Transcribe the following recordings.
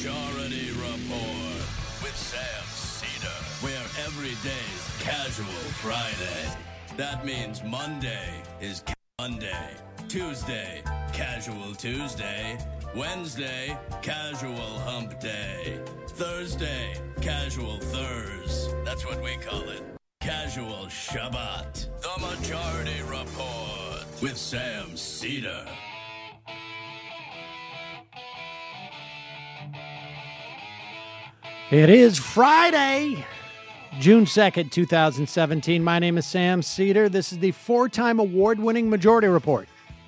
Majority Report with Sam Cedar, where every day's Casual Friday. That means Monday is Monday, Tuesday, Casual Tuesday, Wednesday, Casual Hump Day, Thursday, Casual Thurs. That's what we call it. Casual Shabbat. The Majority Report with Sam Cedar. It is Friday, June 2nd, 2017. My name is Sam Cedar. This is the four-time award-winning Majority Report.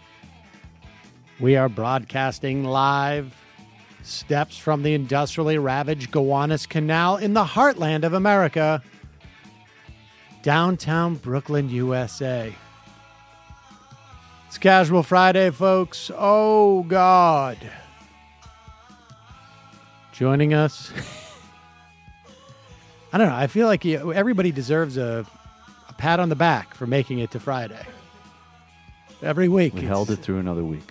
We are broadcasting live steps from the industrially ravaged Gowanus Canal in the heartland of America, downtown Brooklyn, USA. It's Casual Friday, folks. Oh, God. Joining us... I don't know. I feel like everybody deserves a pat on the back for making it to Friday. Every week. We held it through another week.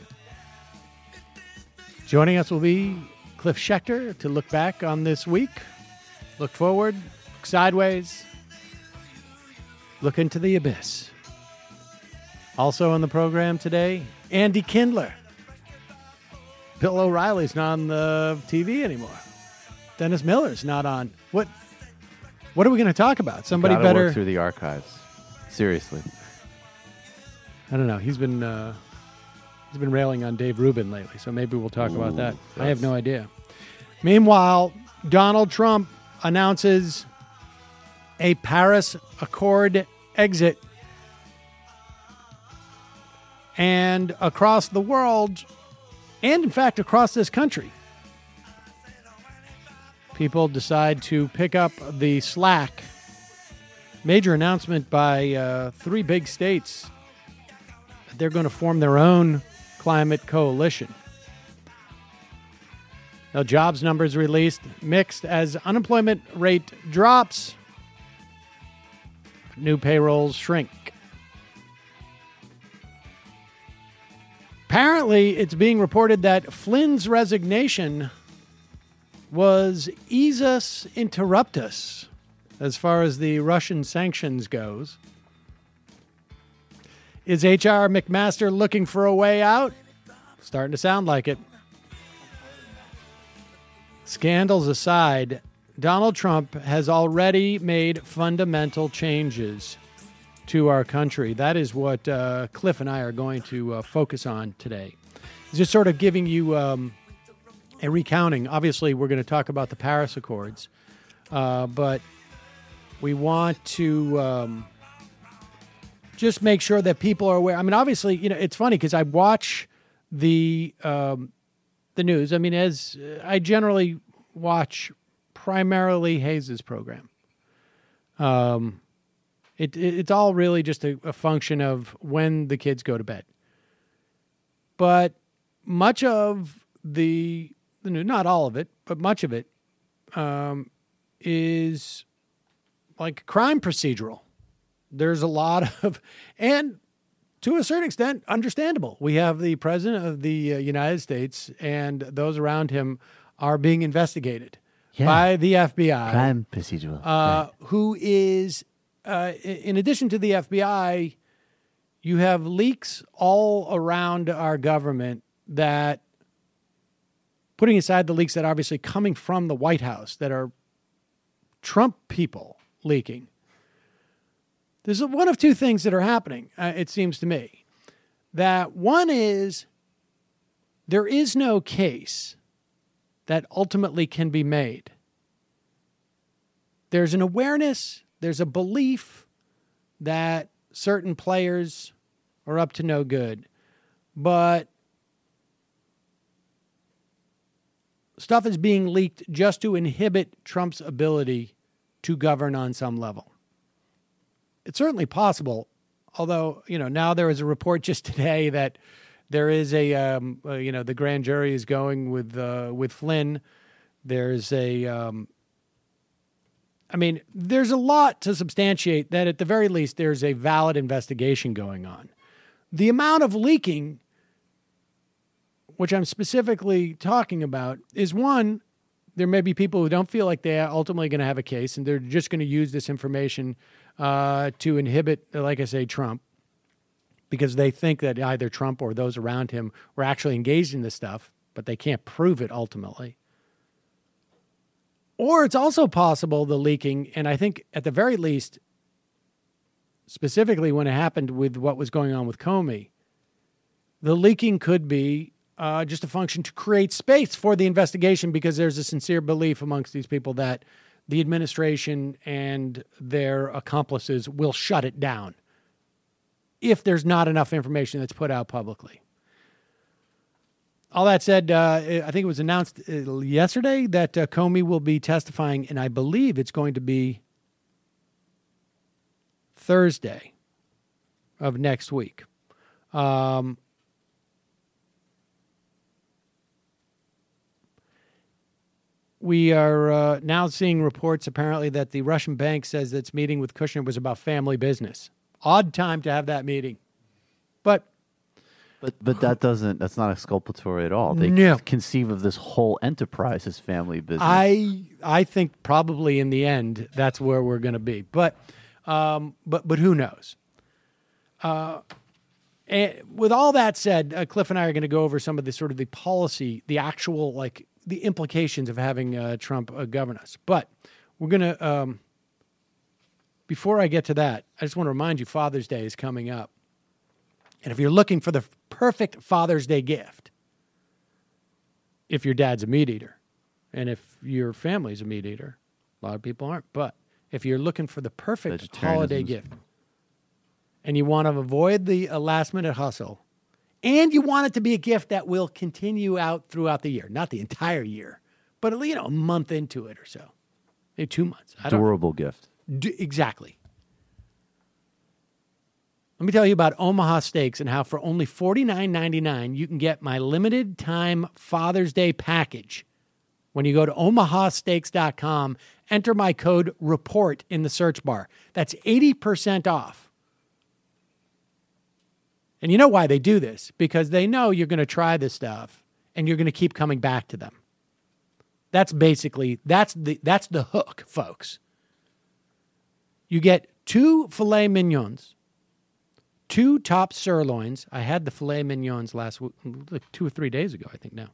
Joining us will be Cliff Schechter to look back on this week, look forward, look sideways, look into the abyss. Also on the program today, Andy Kindler. Bill O'Reilly's not on the TV anymore. Dennis Miller's not on. What are we going to talk about? Somebody Gotta better work through the archives. Seriously. I don't know. He's been railing on Dave Rubin lately, so maybe we'll talk about that. I have no idea. Meanwhile, Donald Trump announces a Paris Accord exit. And across the world, and in fact across this country, people decide to pick up the slack. Major announcement by three big states that they're going to form their own climate coalition. Now, jobs numbers released mixed as unemployment rate drops. New payrolls shrink. Apparently, it's being reported that Flynn's resignation was easus interruptus as far as the Russian sanctions goes. Is H.R. McMaster looking for a way out? Starting to sound like it. Scandals aside, Donald Trump has already made fundamental changes to our country. That is what Cliff and I are going to focus on today. Just sort of giving you a recounting. Obviously, we're going to talk about the Paris Accords, but we want to just make sure that people are aware. I mean, obviously, it's funny because I watch the news. I mean, as I generally watch primarily Hayes's program. It's all really just a function of when the kids go to bed. But much of the not all of it, but much of it is like crime procedural. There's a lot of, and to a certain extent, understandable. We have the president of the United States and those around him are being investigated by the FBI. Crime procedural. Who is, in addition to the FBI, you have leaks all around our government that, putting aside the leaks that are obviously coming from the White House that are Trump people leaking, there's one of two things that are happening, it seems to me. That one is there is no case that ultimately can be made. There's an awareness, there's a belief that certain players are up to no good. But stuff is being leaked just to inhibit Trump's ability to govern on some level. It's certainly possible, although, now there is a report just today that there is the grand jury is going with Flynn. There's there's a lot to substantiate that at the very least there's a valid investigation going on. The amount of leaking, which I'm specifically talking about, is one, there may be people who don't feel like they are ultimately going to have a case, and they're just going to use this information to inhibit, like I say, Trump, because they think that either Trump or those around him were actually engaged in this stuff, but they can't prove it ultimately. Or it's also possible the leaking, and I think at the very least, specifically when it happened with what was going on with Comey, the leaking could be just a function to create space for the investigation, because there's a sincere belief amongst these people that the administration and their accomplices will shut it down if there's not enough information that's put out publicly. All that said, I think it was announced yesterday that Comey will be testifying, and I believe it's going to be Thursday of next week. We are now seeing reports, apparently, that the Russian bank says that its meeting with Kushner was about family business. Odd time to have that meeting. But that's not exculpatory at all. They conceive of this whole enterprise as family business. I think probably in the end that's where we're going to be. But who knows? And with all that said, Cliff and I are going to go over some of the sort of the policy, the actual the implications of having Trump govern us. But we're going to, before I get to that, I just want to remind you Father's Day is coming up. And if you're looking for the perfect Father's Day gift, if your dad's a meat eater, and if your family's a meat eater, a lot of people aren't, but if you're looking for the perfect holiday gift, and you want to avoid the last-minute hustle, and you want it to be a gift that will continue out throughout the year, not the entire year, but a month into it or so, maybe 2 months. Durable gift. Exactly. Let me tell you about Omaha Steaks and how for only $49.99 you can get my limited time Father's Day package. When you go to omahasteaks.com, enter my code REPORT in the search bar. That's 80% off. And you know why they do this? Because they know you're going to try this stuff and you're going to keep coming back to them. That's basically, that's the hook, folks. You get 2 filet mignons, 2 top sirloins. I had the filet mignons last week, like 2 or 3 days ago, I think now.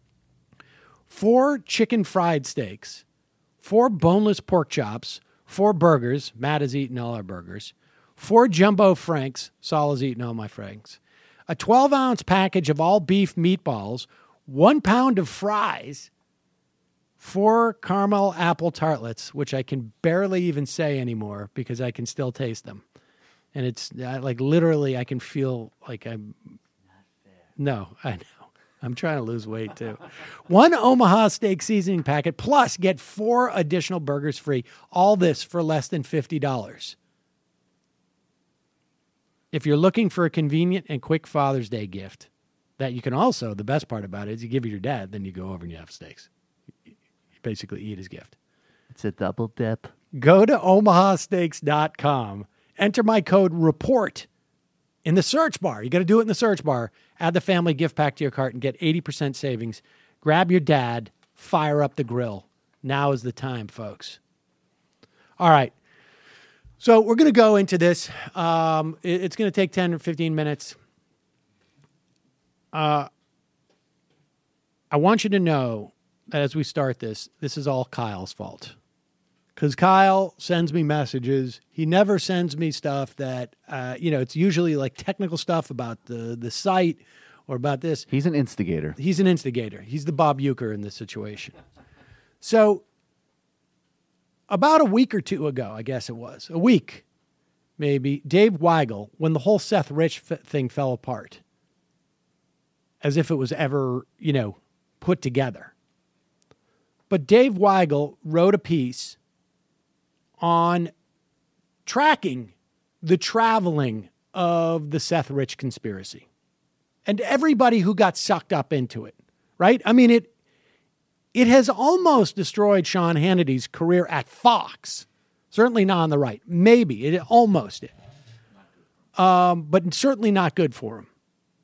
4 chicken fried steaks, 4 boneless pork chops, 4 burgers. Matt has eaten all our burgers. 4 jumbo franks. Saul has eaten all my franks. A 12-ounce package of all beef meatballs, 1 pound of fries, 4 caramel apple tartlets, which I can barely even say anymore because I can still taste them. And it's literally I can feel like I'm... Not fair. No, I know. I'm trying to lose weight too. 1 Omaha Steak seasoning packet, plus get 4 additional burgers free. All this for less than $50. If you're looking for a convenient and quick Father's Day gift, that you can also, the best part about it is you give it your dad, then you go over and you have steaks. You basically eat his gift. It's a double dip. Go to omahasteaks.com. Enter my code REPORT in the search bar. You got to do it in the search bar. Add the family gift pack to your cart and get 80% savings. Grab your dad. Fire up the grill. Now is the time, folks. All right. So we're going to go into this. It's going to take 10 or 15 minutes. I want you to know that as we start this is all Kyle's fault. Because Kyle sends me messages. He never sends me stuff that, it's usually like technical stuff about the site or about this. He's an instigator. He's the Bob Uecker in this situation. So about a week or two ago, I guess it was, a week maybe, Dave Weigel, when the whole Seth Rich thing fell apart, as if it was ever, put together. But Dave Weigel wrote a piece on tracking the traveling of the Seth Rich conspiracy and everybody who got sucked up into it, right? I mean, it has almost destroyed Sean Hannity's career at Fox. Certainly not on the right. Maybe. It almost did. But certainly not good for him.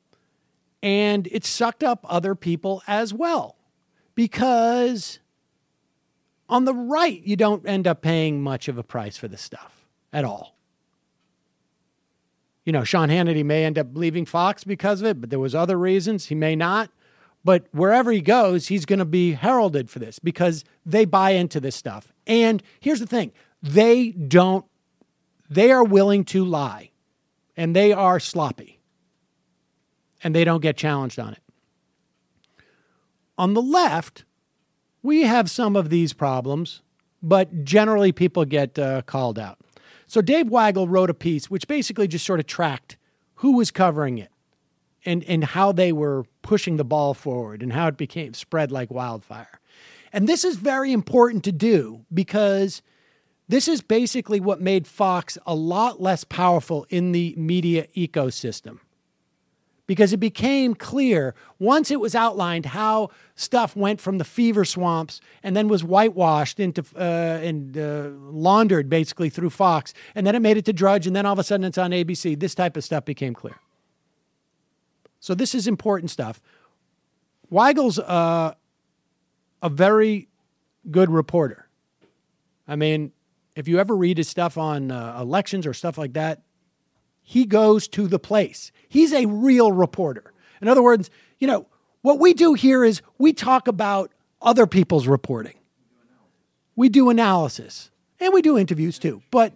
And it sucked up other people as well. Because On the right, you don't end up paying much of a price for this stuff at all. You know, Sean Hannity may end up leaving Fox because of it, but there was other reasons. He may not. But wherever he goes, he's going to be heralded for this because they buy into this stuff. And here's the thing. They are willing to lie. And they are sloppy. And they don't get challenged on it. On the left, we have some of these problems, but generally people get called out. So Dave Weigel wrote a piece which basically just sort of tracked who was covering it and how they were pushing the ball forward and how it became spread like wildfire. And this is very important to do because this is basically what made Fox a lot less powerful in the media ecosystem. Because it became clear once it was outlined how stuff went from the fever swamps and then was whitewashed into and laundered basically through Fox, and then it made it to Drudge, and then all of a sudden it's on ABC. This type of stuff became clear. So this is important stuff. Weigel's a very good reporter. I mean, if you ever read his stuff on elections or stuff like that, he goes to the place. He's a real reporter. In other words, you know, what we do here is we talk about other people's reporting. We do analysis and we do interviews too. But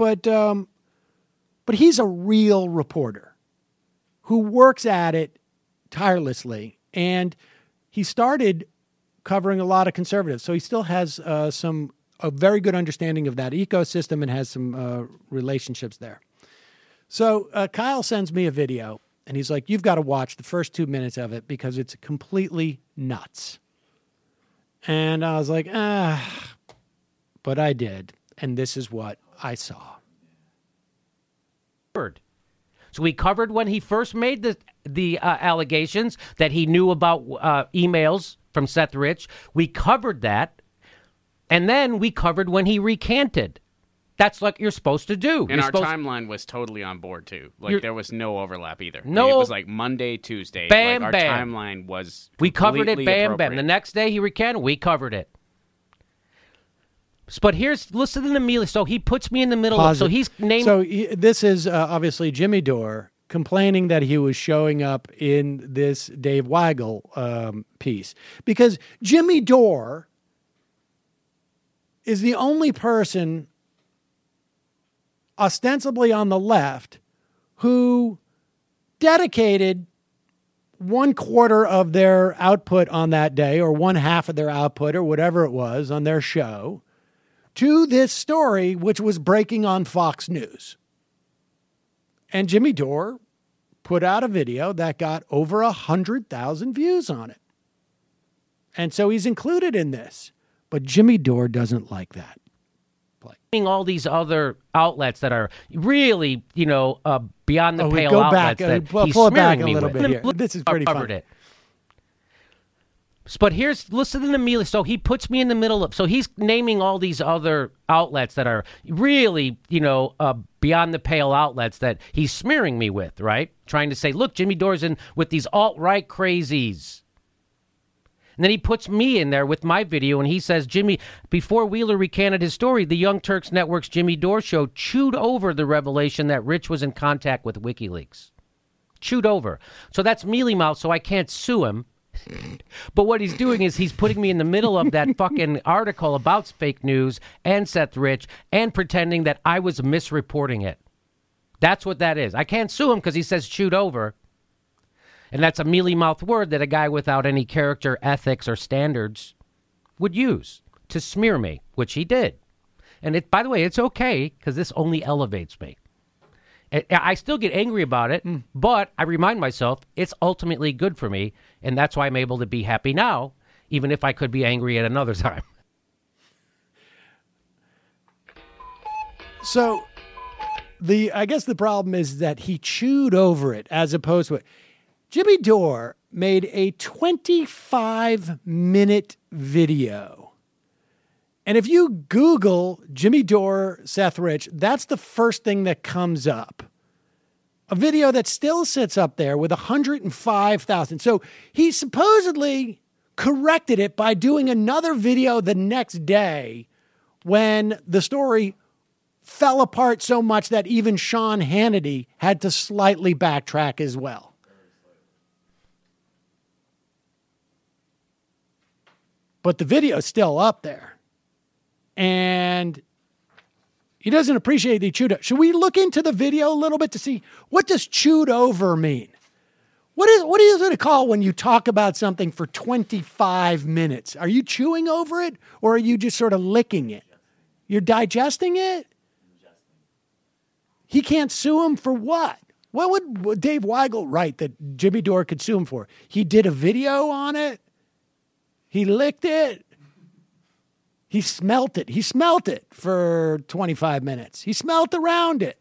he's a real reporter who works at it tirelessly. And he started covering a lot of conservatives. So he still has a very good understanding of that ecosystem and has some relationships there. So Kyle sends me a video, and he's like, you've got to watch the first 2 minutes of it because it's completely nuts. And I was like, but I did. And this is what I saw. So we covered when he first made the allegations that he knew about emails from Seth Rich. We covered that. And then we covered when he recanted. That's like you're supposed to do. And our timeline was totally on board, too. Like, there was no overlap either. No, it was like Monday, Tuesday. Bam, like, our timeline was we covered it, bam, bam. The next day he recanted, we covered it. But listen to me. So he puts me in the middle. So he's named. So this is obviously Jimmy Dore complaining that he was showing up in this Dave Weigel piece. Because Jimmy Dore is the only person ostensibly on the left who dedicated 1/4 of their output on that day or 1/2 of their output or whatever it was on their show to this story, which was breaking on Fox News. And Jimmy Dore put out a video that got over 100,000 views on it. And so he's included in this. But Jimmy Dore doesn't like that. All these other outlets that are really, beyond the pale go outlets back, that pull he's it back smearing a me little with. bit here. This is pretty funny. But listen to me. So he puts me in the middle of, so he's naming all these other outlets that are really, beyond the pale outlets that he's smearing me with, right? Trying to say, look, Jimmy Dore's in with these alt-right crazies. And then he puts me in there with my video, and he says, Jimmy, before Wheeler recanted his story, the Young Turks Network's Jimmy Dore show chewed over the revelation that Rich was in contact with WikiLeaks. Chewed over. So that's mealy mouth, so I can't sue him. But what he's doing is he's putting me in the middle of that fucking article about fake news and Seth Rich and pretending that I was misreporting it. That's what that is. I can't sue him because he says chewed over. And that's a mealy-mouthed word that a guy without any character, ethics, or standards would use to smear me, which he did. And by the way, it's okay because this only elevates me. I still get angry about it, but I remind myself it's ultimately good for me, and that's why I'm able to be happy now, even if I could be angry at another time. So I guess the problem is that he chewed over it as opposed to it. Jimmy Dore made a 25-minute video. And if you Google Jimmy Dore, Seth Rich, that's the first thing that comes up. A video that still sits up there with 105,000. So he supposedly corrected it by doing another video the next day when the story fell apart so much that even Sean Hannity had to slightly backtrack as well. But the video's still up there. And he doesn't appreciate the chewed over. Should we look into the video a little bit to see what does chewed over mean? What is it called when you talk about something for 25 minutes? Are you chewing over it or are you just sort of licking it? You're digesting it? He can't sue him for what? What would Dave Weigel write that Jimmy Dore could sue him for? He did a video on it. He licked it. He smelt it. He smelt it for 25 minutes. He smelt around it.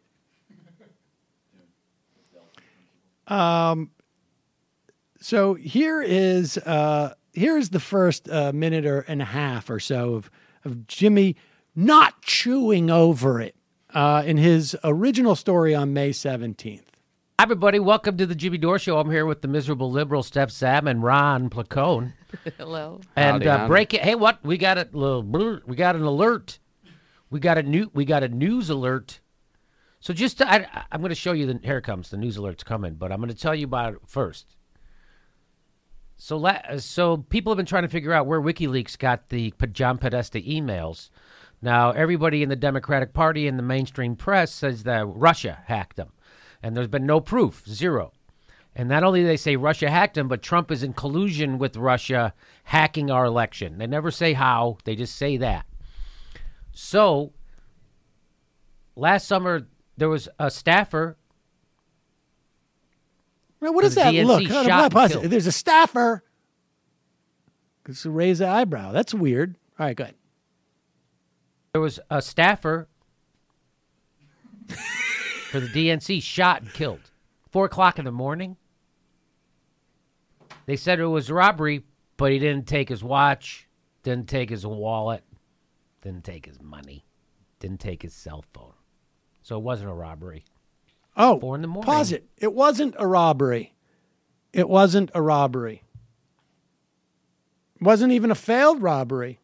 So here is the first minute and a half or so of Jimmy not chewing over it in his original story on May 17th. Hi, everybody. Welcome to the Jimmy Dore Show. I'm here with the miserable liberal Steph Sam and Ron Placone. Hello. And break it. Hey, what? We got a little. We got an alert. We got a news alert. So just I'm going to show you here it comes. The news alert's coming, but I'm going to tell you about it first. So people have been trying to figure out where WikiLeaks got the John Podesta emails. Now, everybody in the Democratic Party and the mainstream press says that Russia hacked them. And there's been no proof, zero. And not only do they say Russia hacked them, but Trump is in collusion with Russia hacking our election. They never say how, they just say that. So, last summer, there was a staffer. Now, what does that look? There's a staffer. Just raise the eyebrow. That's weird. All right, go ahead. There was a staffer for the DNC shot and killed. 4 o'clock in the morning. They said it was robbery, but he didn't take his watch, didn't take his wallet, didn't take his money, didn't take his cell phone. So it wasn't a robbery. Oh, 4 in the morning. Pause it. It wasn't a robbery. It wasn't a robbery. It wasn't even a failed robbery.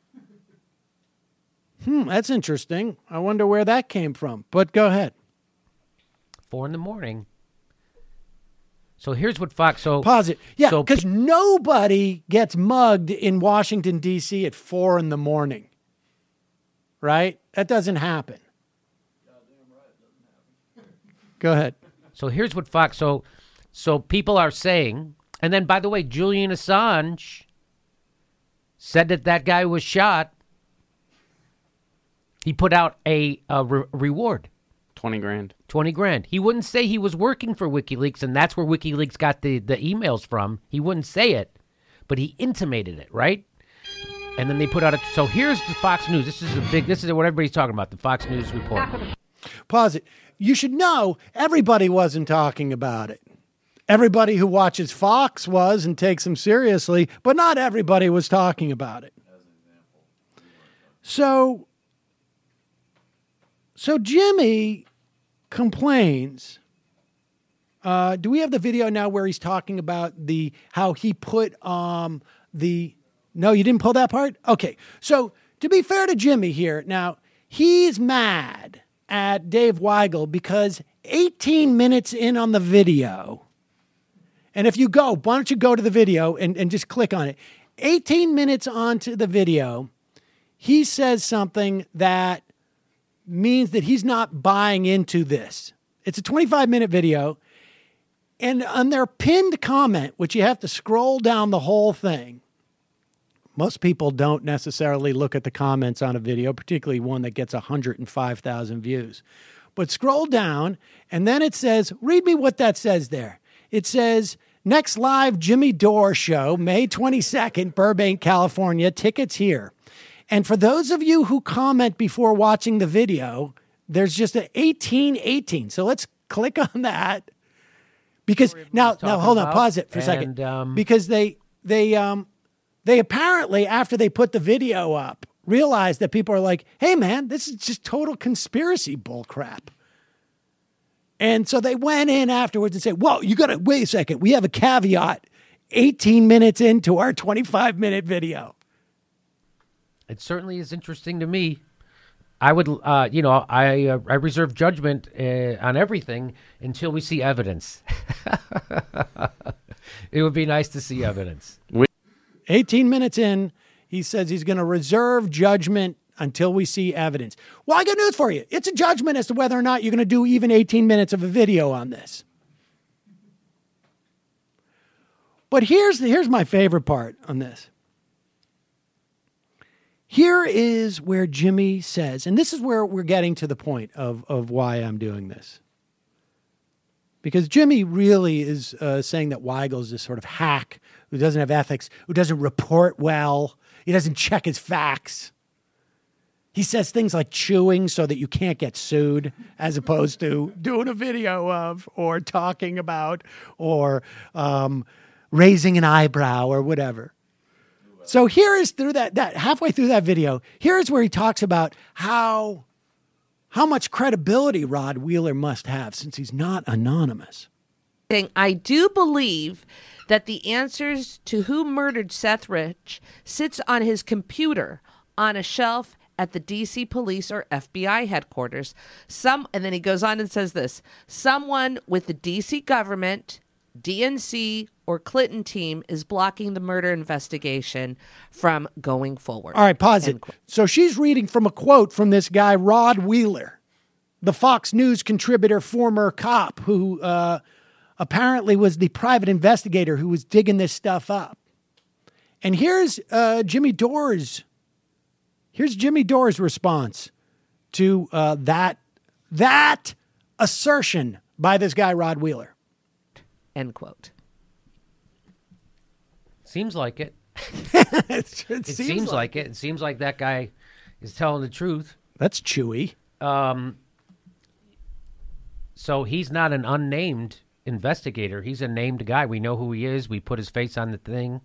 That's interesting. I wonder where that came from. But go ahead. 4 in the morning. So here's what Fox... Pause it. Yeah, because nobody gets mugged in Washington, D.C. at 4 in the morning. Right? That doesn't happen. Go ahead. So here's what Fox... So people are saying... And then, by the way, Julian Assange said that guy was shot. He put out a reward. 20 grand. 20 grand. He wouldn't say he was working for WikiLeaks, and that's where WikiLeaks got the emails from. He wouldn't say it, but he intimated it, right? And then they put out a... So here's the Fox News. This is what everybody's talking about, the Fox News report. Pause it. You should know everybody wasn't talking about it. Everybody who watches Fox was and takes them seriously, but not everybody was talking about it. So Jimmy complains. Do we have the video now where he's talking about how he put No, you didn't pull that part? Okay. So to be fair to Jimmy here, now he's mad at Dave Weigel because 18 minutes in on the video, and if you go, why don't you go to the video and just click on it. 18 minutes onto the video, he says something that means that he's not buying into this. It's a 25-minute video, and on their pinned comment, which you have to scroll down the whole thing, most people don't necessarily look at the comments on a video, particularly one that gets 105,000 views. But scroll down, and then it says, read me what that says there. It says, next live Jimmy Dore show, May 22nd, Burbank, California. Tickets here. And for those of you who comment before watching the video, there's just an 1818. So let's click on that. Because now hold on, pause it for a second. Because they apparently, after they put the video up, realized that people are like, hey man, this is just total conspiracy bullcrap. And so they went in afterwards and said, whoa, you got to wait a second. We have a caveat 18 minutes into our 25-minute video. It certainly is interesting to me. I would, I reserve judgment on everything until we see evidence. It would be nice to see evidence. 18 minutes in, he says he's going to reserve judgment until we see evidence. Well, I got news for you. It's a judgment as to whether or not you're going to do even 18 minutes of a video on this. But here's my favorite part on this. Here is where Jimmy says, and this is where we're getting to the point of why I'm doing this. Because Jimmy really is saying that Weigel's this sort of hack who doesn't have ethics, who doesn't report well, he doesn't check his facts. He says things like chewing so that you can't get sued, as opposed to doing a video of, or talking about, or raising an eyebrow or whatever. So here is through that halfway through that video, here's where he talks about how much credibility Rod Wheeler must have since he's not anonymous. I do believe that the answers to who murdered Seth Rich sits on his computer on a shelf at the D.C. police or FBI headquarters. And then he goes on and says this: someone with the D.C. government, DNC, or Clinton team is blocking the murder investigation from going forward. All right, pause it. So she's reading from a quote from this guy, Rod Wheeler, the Fox News contributor, former cop who apparently was the private investigator who was digging this stuff up. And here's Jimmy Dore's response to that assertion by this guy, Rod Wheeler. End quote. Seems like it. It seems like it. It seems like that guy is telling the truth. That's chewy. So he's not an unnamed investigator. He's a named guy. We know who he is. We put his face on the thing.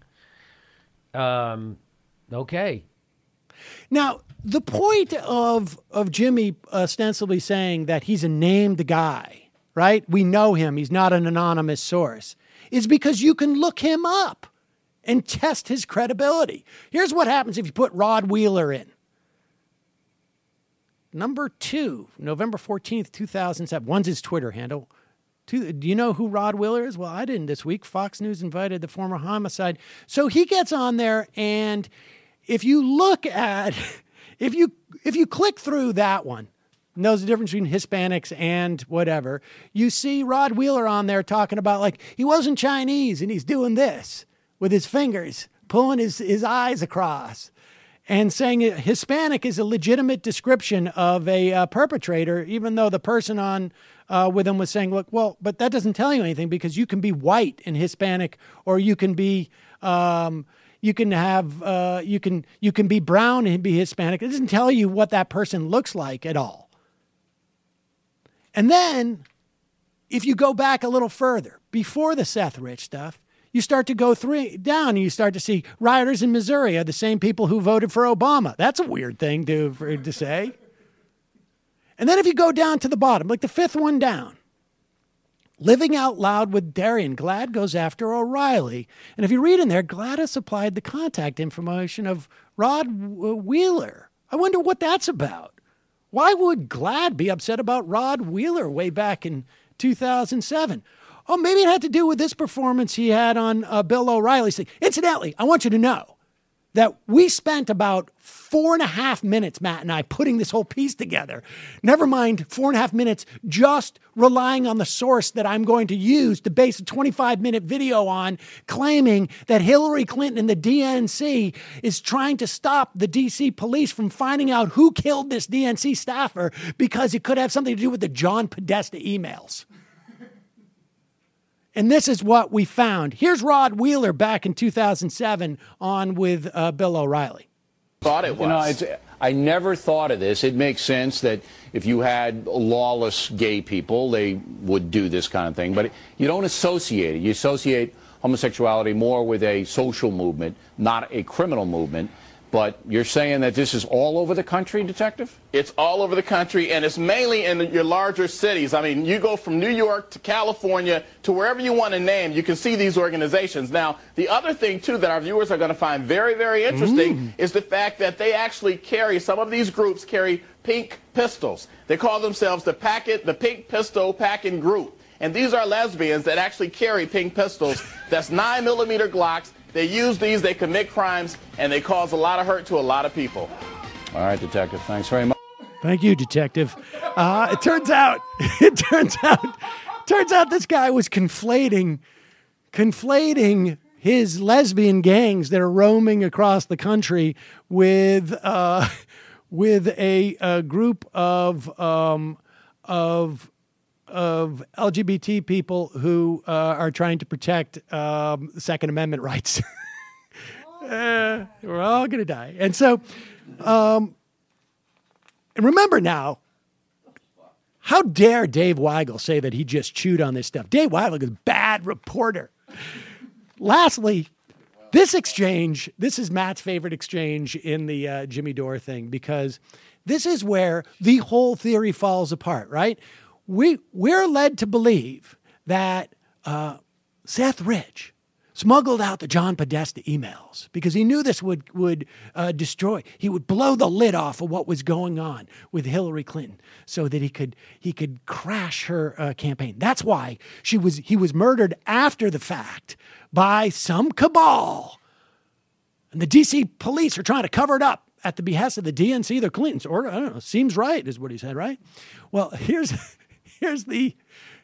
Okay. Now, the point of Jimmy ostensibly saying that he's a named guy, right? We know him. He's not an anonymous source. Is because you can look him up and test his credibility. Here's what happens if you put Rod Wheeler in. Number 2, November 14th, 2007. One's his Twitter handle. Do you know who Rod Wheeler is? Well, I didn't this week. Fox News invited the former homicide. So he gets on there, and if you look at, if you click through that one, knows the difference between Hispanics and whatever, you see Rod Wheeler on there talking about, like, he wasn't Chinese and he's doing this with his fingers, pulling his eyes across, and saying Hispanic is a legitimate description of a perpetrator, even though the person on with him was saying, look, well, but that doesn't tell you anything because you can be white and Hispanic, or you can be you can be brown and be Hispanic. It doesn't tell you what that person looks like at all. And then if you go back a little further, before the Seth Rich stuff, you start to go down and you start to see rioters in Missouri are the same people who voted for Obama. That's a weird thing to say. And then if you go down to the bottom, like the fifth one down, Living Out Loud with Darian, Glad goes after O'Reilly. And if you read in there, Glad has supplied the contact information of Rod Wheeler. I wonder what that's about. Why would Glad be upset about Rod Wheeler way back in 2007? Oh, maybe it had to do with this performance he had on Bill O'Reilly's thing. Incidentally, I want you to know that we spent about 4.5 minutes, Matt and I, putting this whole piece together. Never mind 4.5 minutes just relying on the source that I'm going to use to base a 25-minute video on, claiming that Hillary Clinton and the DNC is trying to stop the D.C. police from finding out who killed this DNC staffer because it could have something to do with the John Podesta emails. And this is what we found. Here's Rod Wheeler back in 2007 on with Bill O'Reilly. Thought it was. You know, I never thought of this. It makes sense that if you had lawless gay people, they would do this kind of thing. But you don't associate it. You associate homosexuality more with a social movement, not a criminal movement. But you're saying that this is all over the country, Detective? It's all over the country, and it's mainly in your larger cities. I mean, you go from New York to California to wherever you want to name, you can see these organizations. Now, the other thing, too, that our viewers are going to find very, very interesting is the fact that they actually carry, some of these groups carry pink pistols. They call themselves the Pink Pistol Packing Group. And these are lesbians that actually carry pink pistols. That's 9mm Glocks. They use these, they commit crimes, and they cause a lot of hurt to a lot of people. All right, Detective, thanks very much. Thank you, Detective. It turns out this guy was conflating his lesbian gangs that are roaming across the country with a group of LGBT people who are trying to protect Second Amendment rights. We're all going to die. And so, and remember now, how dare Dave Weigel say that he just chewed on this stuff? Dave Weigel is a bad reporter. Lastly, this exchange, this is Matt's favorite exchange in the Jimmy Dore thing, because this is where the whole theory falls apart, right? We're led to believe that Seth Rich smuggled out the John Podesta emails because he knew this would destroy. He would blow the lid off of what was going on with Hillary Clinton, so that he could crash her campaign. That's why he was murdered after the fact by some cabal, and the D.C. police are trying to cover it up at the behest of the DNC, the Clintons, or I don't know. Seems right, is what he said, right? Well, here's the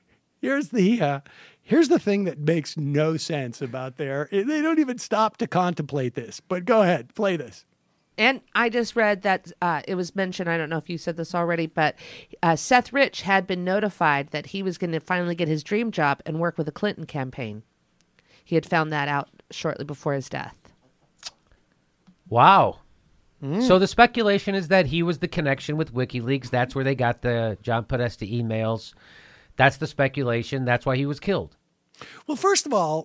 thing that makes no sense about they don't even stop to contemplate this. But go ahead, play this. And I just read that it was mentioned, I don't know if you said this already, but Seth Rich had been notified that he was going to finally get his dream job and work with the Clinton campaign. He had found that out shortly before his death. Wow. So the speculation is that he was the connection with WikiLeaks. That's where they got the John Podesta emails. That's the speculation. That's why he was killed. Well, first of all,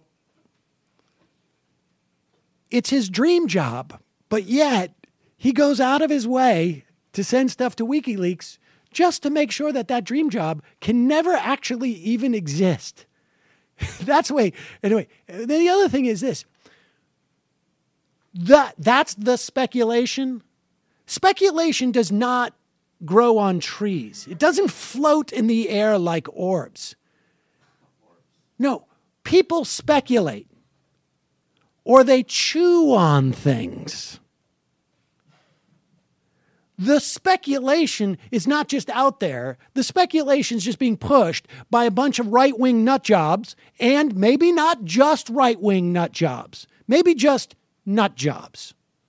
it's his dream job, but yet he goes out of his way to send stuff to WikiLeaks just to make sure that dream job can never actually even exist. That's the way. Anyway, the other thing is this. That's the speculation. Speculation does not grow on trees. It doesn't float in the air like orbs. No, people speculate, or they chew on things. The speculation is not just out there. The speculation is just being pushed by a bunch of right-wing nut jobs, and maybe not just right-wing nut jobs. Maybe just nut jobs.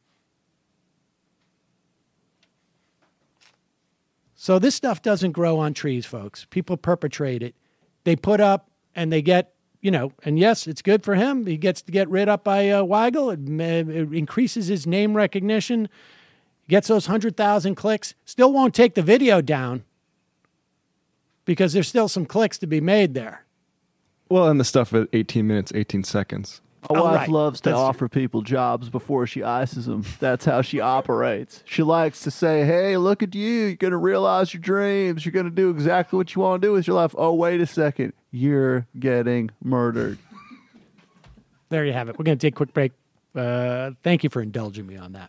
So this stuff doesn't grow on trees, folks. People perpetrate it. They put up and they get, and yes, it's good for him. He gets to get rid up by Weigel. It increases his name recognition. Gets those 100,000 clicks. Still won't take the video down because there's still some clicks to be made there. Well, and the stuff at 18 minutes, 18 seconds. My wife loves to offer people jobs before she ices them. That's how she operates. She likes to say, hey, look at you. You're going to realize your dreams. You're going to do exactly what you want to do with your life. Oh, wait a second. You're getting murdered. There you have it. We're going to take a quick break. Thank you for indulging me on that.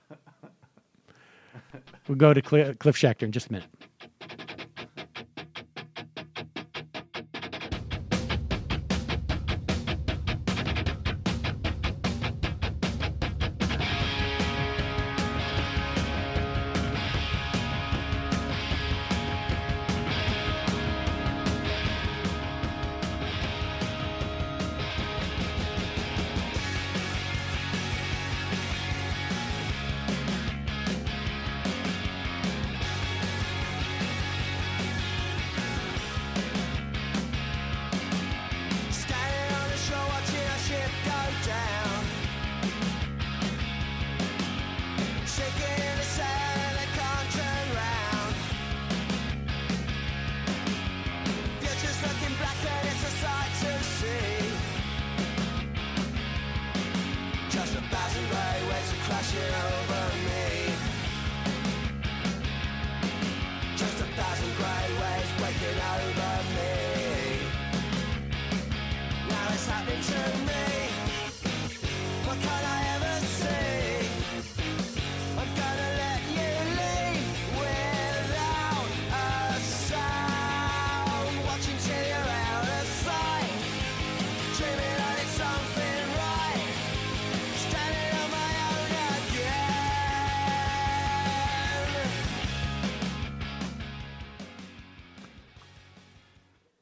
We'll go to Cliff Schecter in just a minute. Just a passing ray, waves are crashing over.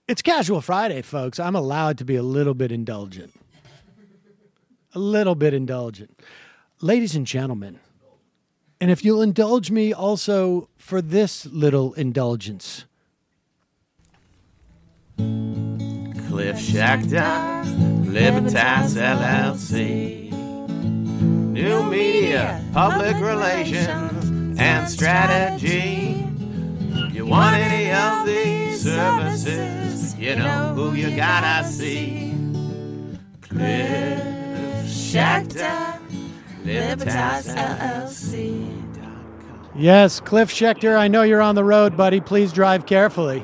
It's Casual Friday, folks. I'm allowed to be a little bit indulgent. A little bit indulgent. Ladies and gentlemen, and if you'll indulge me also for this little indulgence. Cliff Schecter, Libertas LLC. New media, public relations, and strategy. You want any of these services, you know who you gotta see. Cliff Schecter, Libertas LLC. Yes, Cliff Schecter, I know you're on the road, buddy. Please drive carefully.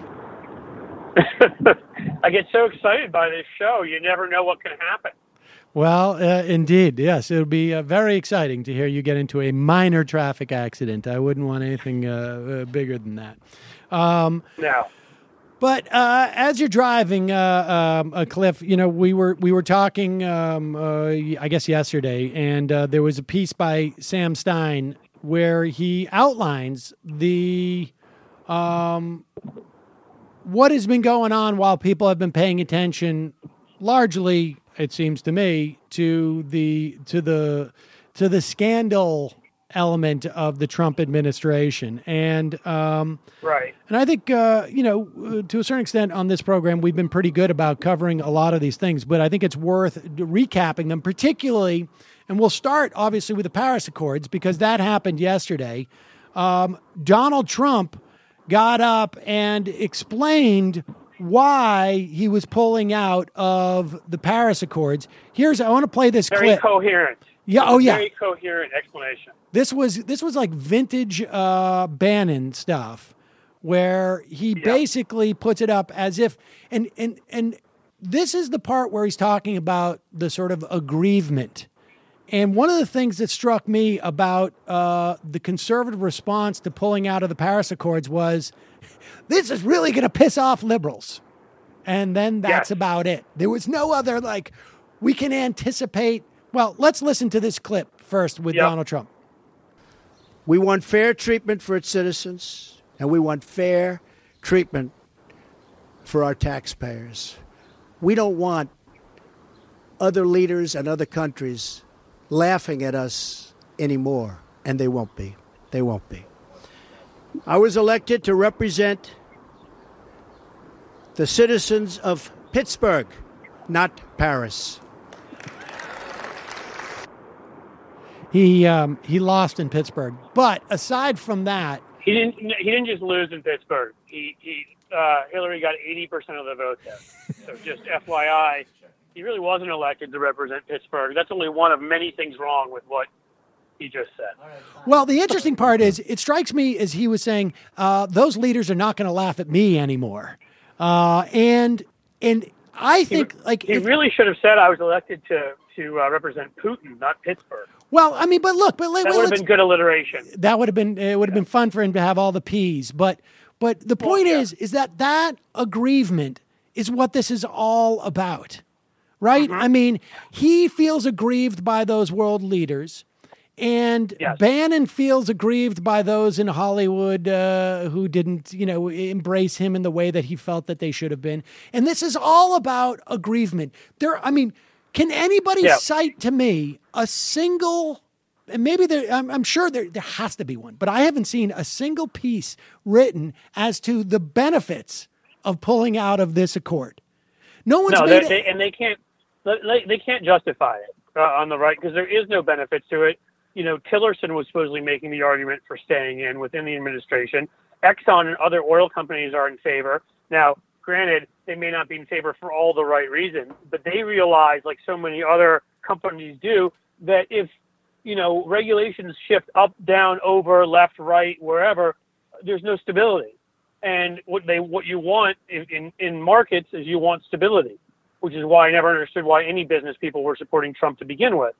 I get so excited by this show. You never know what can happen. Well, indeed, yes. It'll be very exciting to hear you get into a minor traffic accident. I wouldn't want anything bigger than that. No. But as you're driving, Cliff, you know, we were talking, I guess yesterday, and there was a piece by Sam Stein where he outlines the what has been going on while people have been paying attention, largely, it seems to me, to the scandal element of the Trump administration. And right. And I think, you know, to a certain extent on this program, we've been pretty good about covering a lot of these things, but I think it's worth recapping them, particularly, and we'll start, obviously, with the Paris Accords, because that happened yesterday. Donald Trump got up and explained why he was pulling out of the Paris Accords. I want to play this clip. Very coherent. Yeah. Oh, yeah. Very coherent explanation. This was like vintage Bannon stuff, where he basically puts it up as if, and this is the part where he's talking about the sort of aggrievement. And one of the things that struck me about the conservative response to pulling out of the Paris Accords was, this is really going to piss off liberals. And then that's about it. There was no other, like, we can anticipate. Well, let's listen to this clip first with Donald Trump. We want fair treatment for its citizens, and we want fair treatment for our taxpayers. We don't want other leaders and other countries laughing at us anymore, and they won't be. They won't be. I was elected to represent the citizens of Pittsburgh, not Paris. He lost in Pittsburgh, but aside from that, he didn't just lose in Pittsburgh. Hillary got 80% of the vote there. So just FYI, he really wasn't elected to represent Pittsburgh. That's only one of many things wrong with what he just said. Well, the interesting part is, it strikes me as he was saying, those leaders are not going to laugh at me anymore. And I think he really should have said I was elected to represent Putin, not Pittsburgh. Well, I mean, but look, that would have been good alliteration. That would have been, it would have been fun for him to have all the P's. But the point is that aggrievement is what this is all about, right? I mean, he feels aggrieved by those world leaders. And Bannon feels aggrieved by those in Hollywood who didn't, embrace him in the way that he felt that they should have been. And this is all about aggrievement. Can anybody cite to me a single, and maybe I'm sure there has to be one, but I haven't seen a single piece written as to the benefits of pulling out of this accord. No one's made it. And they can't justify it on the right, because there is no benefits to it. Tillerson was supposedly making the argument for staying in within the administration. Exxon and other oil companies are in favor. Now, granted, they may not be in favor for all the right reasons, but they realize, like so many other companies do, that if, regulations shift up, down, over, left, right, wherever, there's no stability. And what you want in markets is you want stability, which is why I never understood why any business people were supporting Trump to begin with.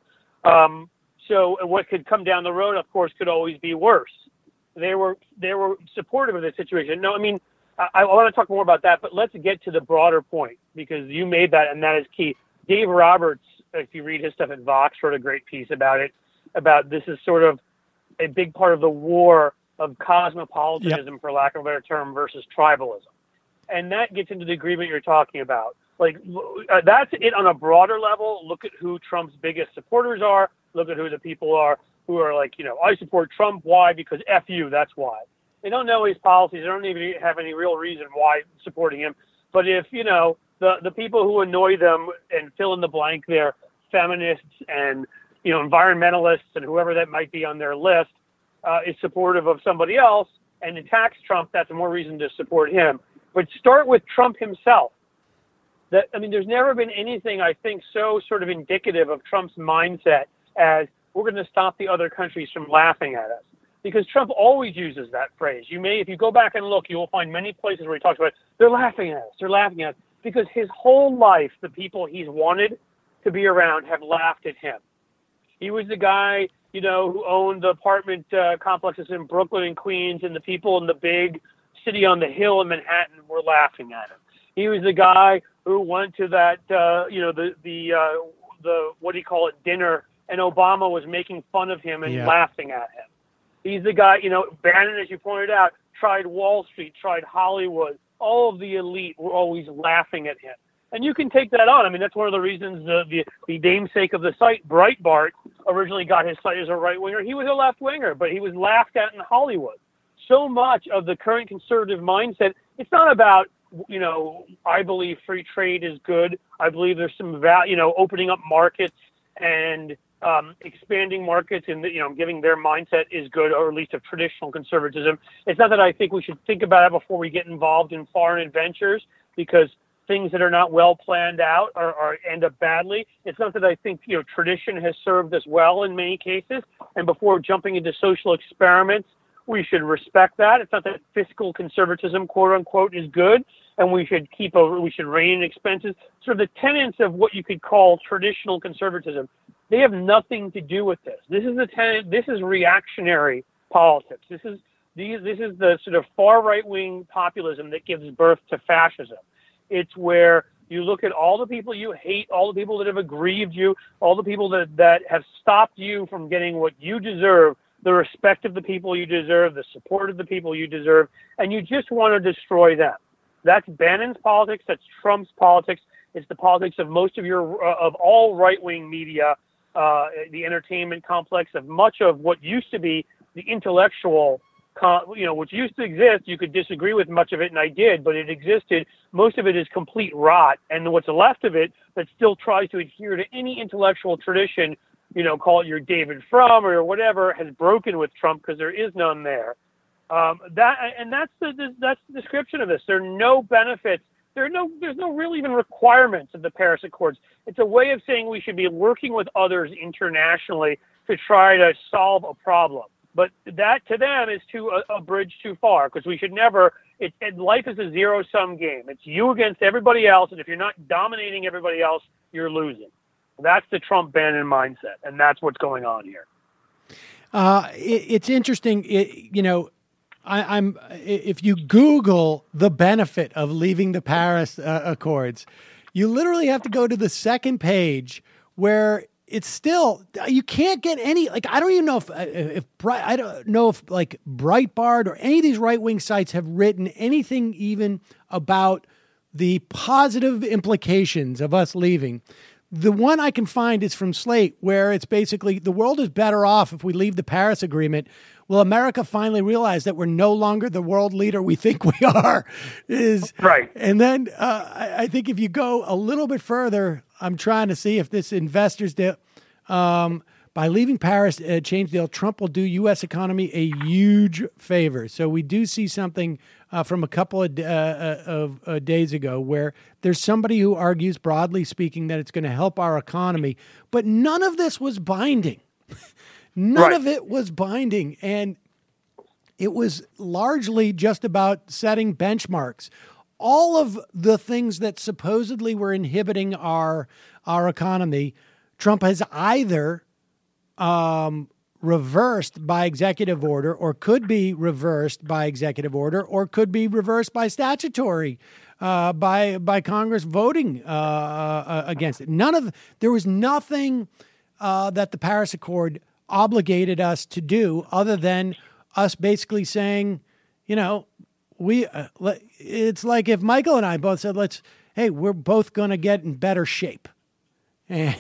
So what could come down the road, of course, could always be worse. They were supportive of the situation. No, I mean, I want to talk more about that, but let's get to the broader point, because you made that, and that is key. Dave Roberts, if you read his stuff at Vox, wrote a great piece about it, about this is sort of a big part of the war of cosmopolitanism, for lack of a better term, versus tribalism. And that gets into the agreement you're talking about. Like, that's it on a broader level. Look at who Trump's biggest supporters are. Look at who the people are who are like, I support Trump. Why? Because F you, that's why. They don't know his policies. They don't even have any real reason why supporting him. But if, the people who annoy them and fill in the blank, they're feminists and, environmentalists and whoever that might be on their list is supportive of somebody else and attacks Trump, that's more reason to support him. But start with Trump himself. There's never been anything, I think, so sort of indicative of Trump's mindset as we're going to stop the other countries from laughing at us. Because Trump always uses that phrase. If you go back and look, you will find many places where he talks about, they're laughing at us, because his whole life, the people he's wanted to be around have laughed at him. He was the guy, who owned the apartment complexes in Brooklyn and Queens, and the people in the big city on the hill in Manhattan were laughing at him. He was the guy who went to that, dinner, and Obama was making fun of him and laughing at him. He's the guy, Bannon, as you pointed out, tried Wall Street, tried Hollywood. All of the elite were always laughing at him. And you can take that on. That's one of the reasons the namesake of the site, Breitbart, originally got his site as a right-winger. He was a left-winger, but he was laughed at in Hollywood. So much of the current conservative mindset, it's not about, I believe free trade is good. I believe there's some value, opening up markets and expanding markets and, giving their mindset is good, or at least of traditional conservatism. It's not that I think we should think about it before we get involved in foreign adventures, because things that are not well planned out are end up badly. It's not that I think, tradition has served us well in many cases. And before jumping into social experiments, we should respect that. It's not that fiscal conservatism, quote unquote, is good, and we should rein in expenses. Sort of the tenets of what you could call traditional conservatism, they have nothing to do with this. This is reactionary politics. This is the sort of far right-wing populism that gives birth to fascism. It's where you look at all the people you hate, all the people that have aggrieved you, all the people that have stopped you from getting what you deserve, the respect of the people you deserve, the support of the people you deserve, and you just want to destroy them. That's Bannon's politics. That's Trump's politics. It's the politics of most of all right-wing media, the entertainment complex, of much of what used to be the intellectual, which used to exist. You could disagree with much of it, and I did, but it existed. Most of it is complete rot, and what's left of it that still tries to adhere to any intellectual tradition, call it your David Frum or whatever, has broken with Trump because there is none there. That's the description of this. There are no benefits. There's no real even requirements of the Paris Accords. It's a way of saying we should be working with others internationally to try to solve a problem. But that to them is a bridge too far, because we should never. Life is a zero-sum game. It's you against everybody else, and if you're not dominating everybody else, you're losing. That's the Trump-Bannon mindset, and that's what's going on here. It's interesting. If you Google the benefit of leaving the Paris Accords, you literally have to go to the second page where it's still, you can't get any, I don't even know if Breitbart or any of these right-wing sites have written anything even about the positive implications of us leaving. The one I can find is from Slate, where it's basically the world is better off if we leave the Paris Agreement. Will America finally realize that we're no longer the world leader we think we are? Right. And then I think if you go a little bit further, I'm trying to see if this investors deal, by leaving Paris change deal, Trump will do U.S. economy a huge favor. So we do see something from a couple of days ago where there's somebody who argues, broadly speaking, that it's going to help our economy, but none of this was binding. None of it was binding, and it was largely just about setting benchmarks. All of the things that supposedly were inhibiting our economy, Trump has either reversed by executive order, or could be reversed by executive order, or could be reversed by statutory, by Congress voting against it. There was nothing that the Paris Accord obligated us to do other than us basically saying, it's like if Michael and I both said, we're both going to get in better shape. And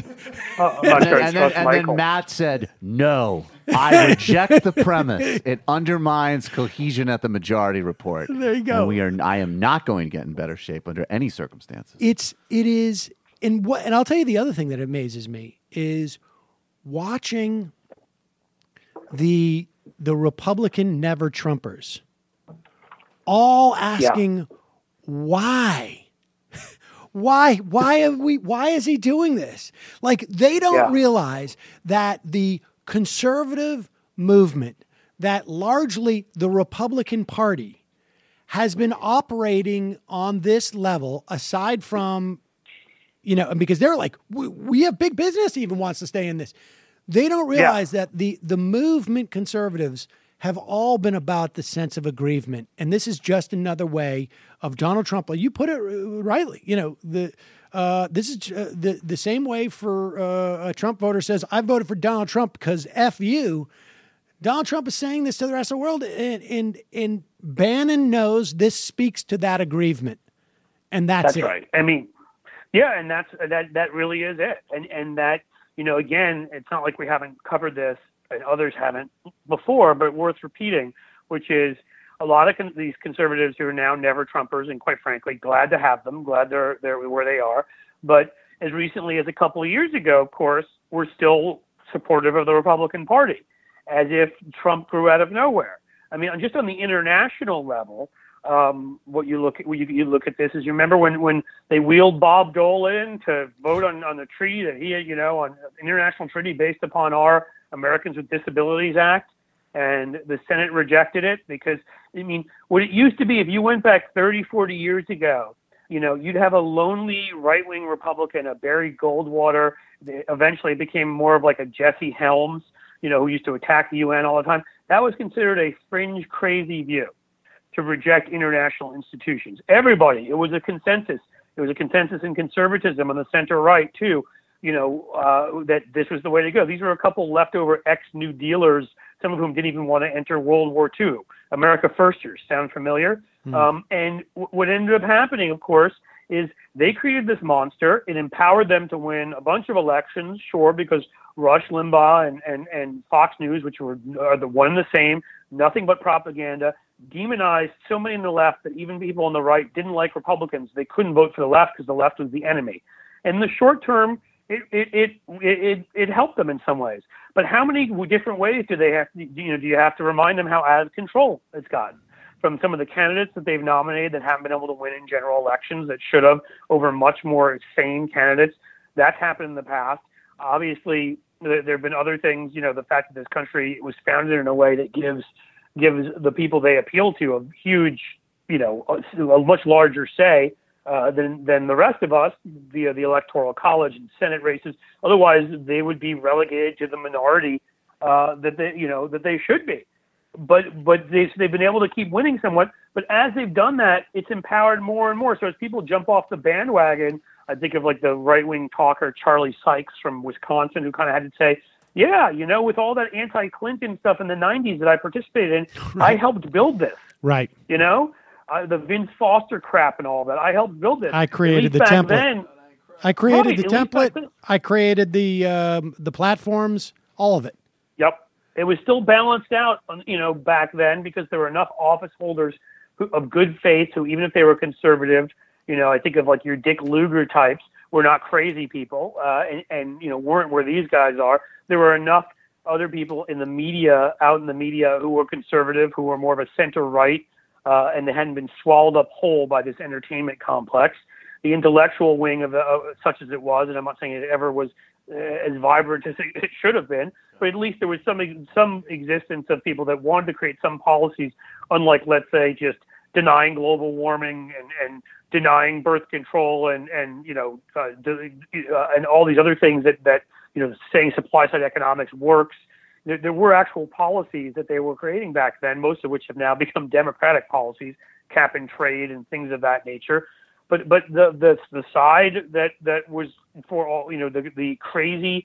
then Matt said, no, I reject the premise. It undermines cohesion at the majority report. There you go. And I am not going to get in better shape under any circumstances. It is, and I'll tell you the other thing that amazes me is watching the Republican never Trumpers all asking why. Why is he doing this? Like, they don't realize that the conservative movement, that largely the Republican Party has been operating on this level, aside from, because they're like, we have big business even wants to stay in this. They don't realize that the movement conservatives have all been about the sense of aggrievement. And this is just another way of Donald Trump. Like you put it rightly, this is the same way for a Trump voter says, I voted for Donald Trump because F you. Donald Trump is saying this to the rest of the world. And Bannon knows this speaks to that aggrievement. And that's it. Right. I mean, yeah, and that really is it. And that, again, it's not like we haven't covered this and others haven't before, but worth repeating, which is a lot of these conservatives who are now never Trumpers, and quite frankly, glad to have them, glad they're where they are. But as recently as a couple of years ago, of course, we're still supportive of the Republican Party, as if Trump grew out of nowhere. I mean, just on the international level, what you look at this is, you remember when they wheeled Bob Dole in to vote on the treaty that he had, on an international treaty based upon our Americans with Disabilities Act, and the Senate rejected it because, I mean, what it used to be, if you went back 30, 40 years ago, you'd have a lonely right-wing Republican, a Barry Goldwater. Eventually it became more of like a Jesse Helms, who used to attack the UN all the time. That was considered a fringe, crazy view to reject international institutions. Everybody, it was a consensus. There was a consensus in conservatism on the center-right, too, that this was the way to go. These were a couple leftover ex-New Dealers, some of whom didn't even want to enter World War II. America Firsters, sound familiar? And what ended up happening, of course, is they created this monster. It empowered them to win a bunch of elections, sure, because Rush Limbaugh and Fox News, which are the one and the same, nothing but propaganda, demonized so many in the left that even people on the right didn't like Republicans. They couldn't vote for the left because the left was the enemy. And in the short term, it helped them in some ways. But how many different ways do they have? Do you have to remind them how out of control it's gotten? From some of the candidates that they've nominated that haven't been able to win in general elections that should have, over much more sane candidates. That's happened in the past. Obviously, there have been other things. The fact that this country was founded in a way that gives the people they appeal to a huge, a much larger say than the rest of us via the Electoral College and Senate races. Otherwise, they would be relegated to the minority that they should be. But they've been able to keep winning somewhat. But as they've done that, it's empowered more and more. So as people jump off the bandwagon, I think of like the right-wing talker Charlie Sykes from Wisconsin, who kind of had to say, yeah, with all that anti-Clinton stuff in the 90s that I participated in, right. I helped build this. Right. The Vince Foster crap and all that. I helped build this. I created the template. I created the template. I created the platforms, all of it. Yep. It was still balanced out, back then, because there were enough office holders of good faith who, even if they were conservative, I think of like your Dick Lugar types, were not crazy people, and weren't where these guys are. There were enough other people in the media, out in the media, who were conservative, who were more of a center right, and they hadn't been swallowed up whole by this entertainment complex. The intellectual wing of such as it was, and I'm not saying it ever was as vibrant as it should have been, but at least there was some existence of people that wanted to create some policies, unlike, let's say, just denying global warming and denying birth control and all these other things that saying supply side economics works. There were actual policies that they were creating back then, most of which have now become democratic policies, cap and trade and things of that nature. But the side that was for all the crazy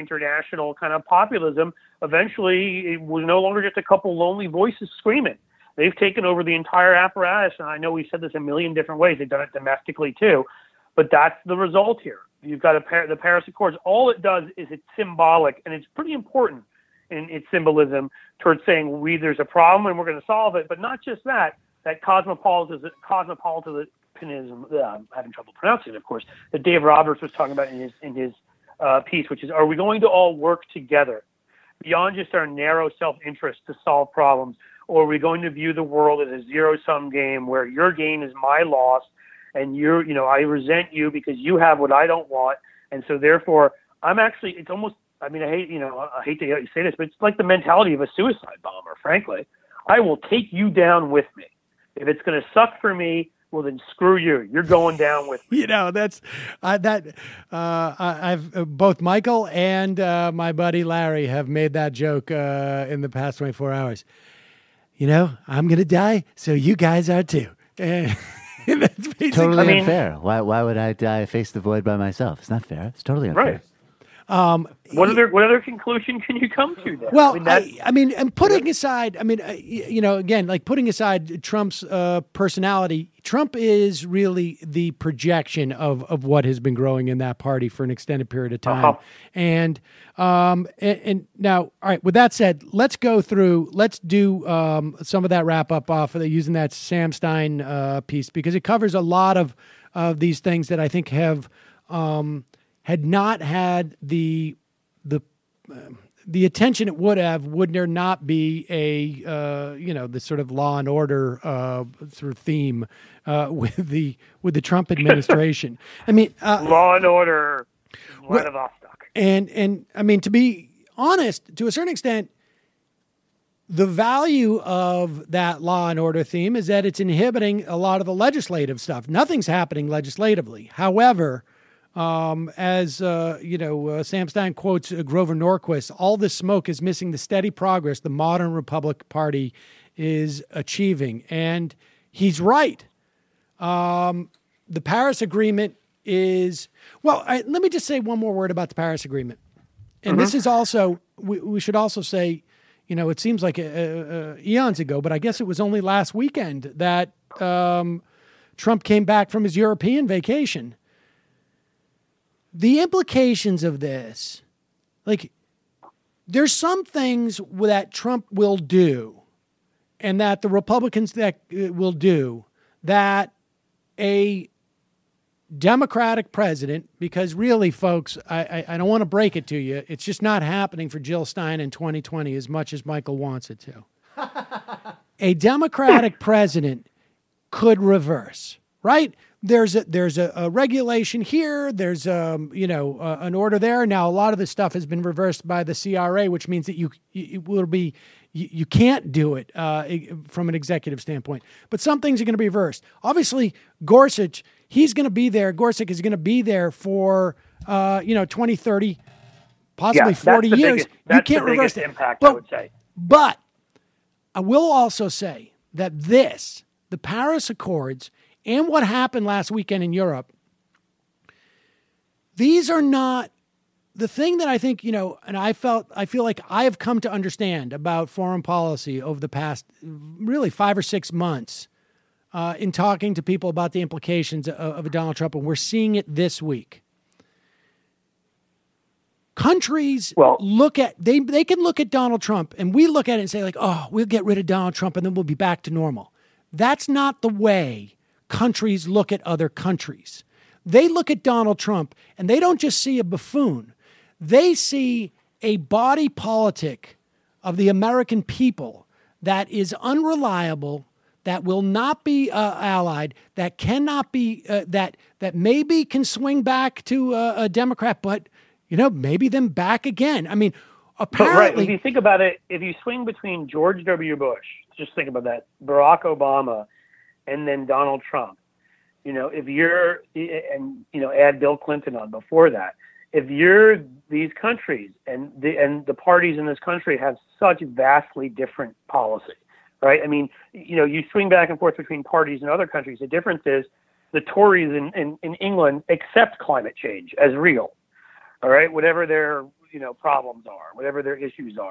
international kind of populism, eventually it was no longer just a couple lonely voices screaming. They've taken over the entire apparatus, and I know we've said this a million different ways. They've done it domestically too, but that's the result here. You've got the Paris Accords. All it does is it's symbolic, and it's pretty important in its symbolism towards saying there's a problem and we're going to solve it, but not just that. That cosmopolitanism, I'm having trouble pronouncing it, of course, that Dave Roberts was talking about in his piece, which is, are we going to all work together beyond just our narrow self-interest to solve problems, or are we going to view the world as a zero-sum game where your gain is my loss, and I resent you because you have what I don't want, and so therefore it's almost, I hate to say this, but it's like the mentality of a suicide bomber, frankly. I will take you down with me. If it's going to suck for me, well, then screw you. You're going down with me. That's I've both Michael and my buddy Larry have made that joke in the past 24 hours. I'm going to die, so you guys are too. That's totally unfair. Why would I die face the void by myself? It's not fair. It's totally unfair. Right. What other conclusion can you come to then? Well, and putting aside, again, like putting aside Trump's personality, Trump is really the projection of what has been growing in that party for an extended period of time. Uh-huh. And now, all right, with that said, let's do some of that wrap up off of using that Sam Stein piece, because it covers a lot of these things that I think have had not had the attention it would there not be the sort of law and order sort of theme with the Trump administration. Law and order, Vladivostok. And to be honest, to a certain extent, the value of that law and order theme is that it's inhibiting a lot of the legislative stuff. Nothing's happening legislatively. However, Sam Stein quotes Grover Norquist, all this smoke is missing the steady progress the modern Republican Party is achieving. And he's right. The Paris Agreement is, let me just say one more word about the Paris Agreement. And this is also, we should also say, it seems like eons ago, but I guess it was only last weekend that Trump came back from his European vacation. The implications of this, there's some things that Trump will do and that the Republicans will do that a Democratic president, because really, folks, I don't want to break it to you, it's just not happening for Jill Stein in 2020 as much as Michael wants it to. A Democratic president could reverse, right? There's a regulation here. There's an order there. Now a lot of this stuff has been reversed by the CRA, which means that you can't do it from an executive standpoint. But some things are going to be reversed. Obviously, Gorsuch, he's going to be there. Gorsuch is going to be there for 20, 30, possibly 40 years. You can't reverse it. Impact, I would say. But I will also say that the Paris Accords, and what happened last weekend in Europe, these are not the thing that I think, and I feel like I have come to understand about foreign policy over the past really 5 or 6 months in talking to people about the implications of Donald Trump, and we're seeing it this week. Countries they can look at Donald Trump, and we look at it and say we'll get rid of Donald Trump and then we'll be back to normal. That's not the way countries look at other countries. They look at Donald Trump and they don't just see a buffoon. They see a body politic of the American people that is unreliable, that will not be allied, that cannot be, that maybe can swing back to a Democrat, but, maybe then back again. Apparently. Right. If you think about it, if you swing between George W. Bush, just think about that, Barack Obama, and then Donald Trump, if you're, add Bill Clinton on before that, if you're these countries and the parties in this country have such vastly different policy, right? You swing back and forth between parties in other countries. The difference is the Tories in England accept climate change as real, all right, whatever their, problems are, whatever their issues are.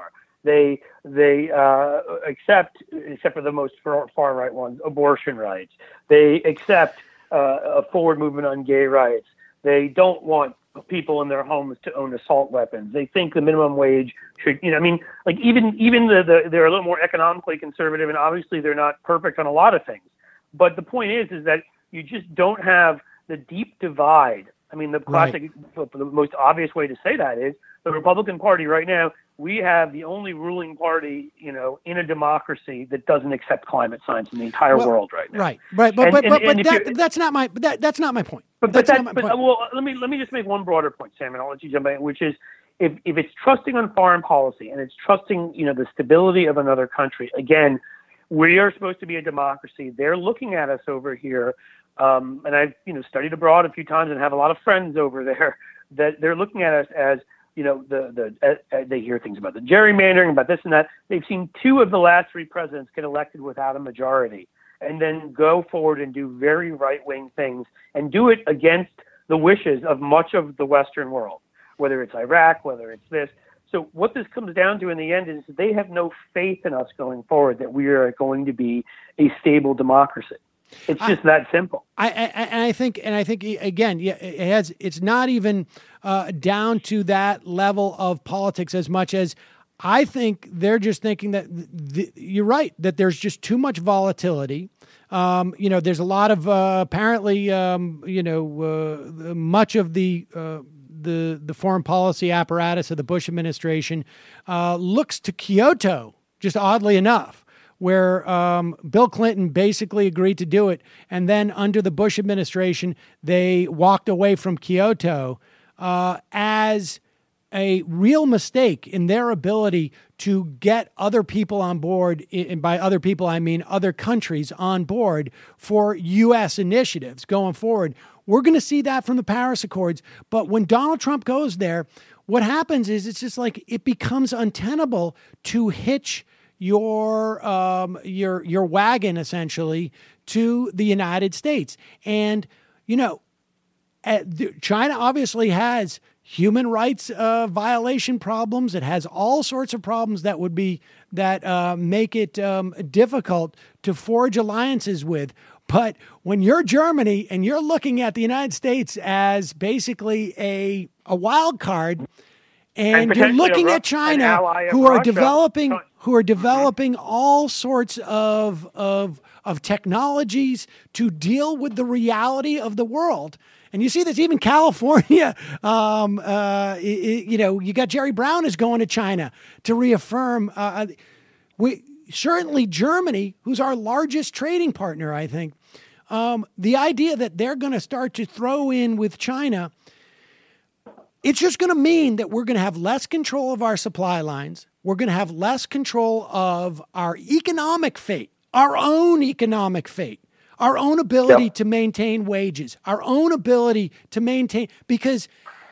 They accept, except for the most far right ones, abortion rights. They accept a forward movement on gay rights. They don't want people in their homes to own assault weapons. They think the minimum wage should, even they're a little more economically conservative, and obviously they're not perfect on a lot of things. But the point is that you just don't have the deep divide. I mean, the classic, the most obvious way to say that is the Republican Party right now. We have the only ruling party, in a democracy that doesn't accept climate science in the entire world right now. Right. But that's not my point. Well, let me just make one broader point, Sam, and I'll let you jump in, which is if it's trusting on foreign policy and it's trusting, the stability of another country. Again, we are supposed to be a democracy. They're looking at us over here, and I've studied abroad a few times and have a lot of friends over there that they're looking at us as they hear things about the gerrymandering, about this and that. They've seen 2 of the last 3 presidents get elected without a majority and then go forward and do very right-wing things and do it against the wishes of much of the Western world, whether it's Iraq, whether it's this. So what this comes down to in the end is they have no faith in us going forward that we are going to be a stable democracy. It's just that simple. I think again, it's not even down to that level of politics as much as I think they're just thinking that you're right, that there's just too much volatility. There's a lot of apparently, much of the foreign policy apparatus of the Bush administration looks to Kyoto, just oddly enough, where Bill Clinton basically agreed to do it. And then under the Bush administration, they walked away from Kyoto as a real mistake in their ability to get other people on board. And by other people, I mean other countries on board for U.S. initiatives going forward. We're going to see that from the Paris Accords. But when Donald Trump goes there, what happens is it's just like it becomes untenable to hitch your wagon essentially to the United States. And, China obviously has human rights violation problems. It has all sorts of problems that make it difficult to forge alliances with. But when you're Germany and you're looking at the United States as basically a wild card, and you're looking at China, who are developing all sorts of technologies to deal with the reality of the world. And you see this even California. You got Jerry Brown is going to China to reaffirm. Certainly Germany, who's our largest trading partner, I think. The idea that they're going to start to throw in with China, it's just going to mean that we're going to have less control of our supply lines. We're going to have less control of our economic fate, our own economic fate, our own ability to maintain wages, our own ability to maintain, because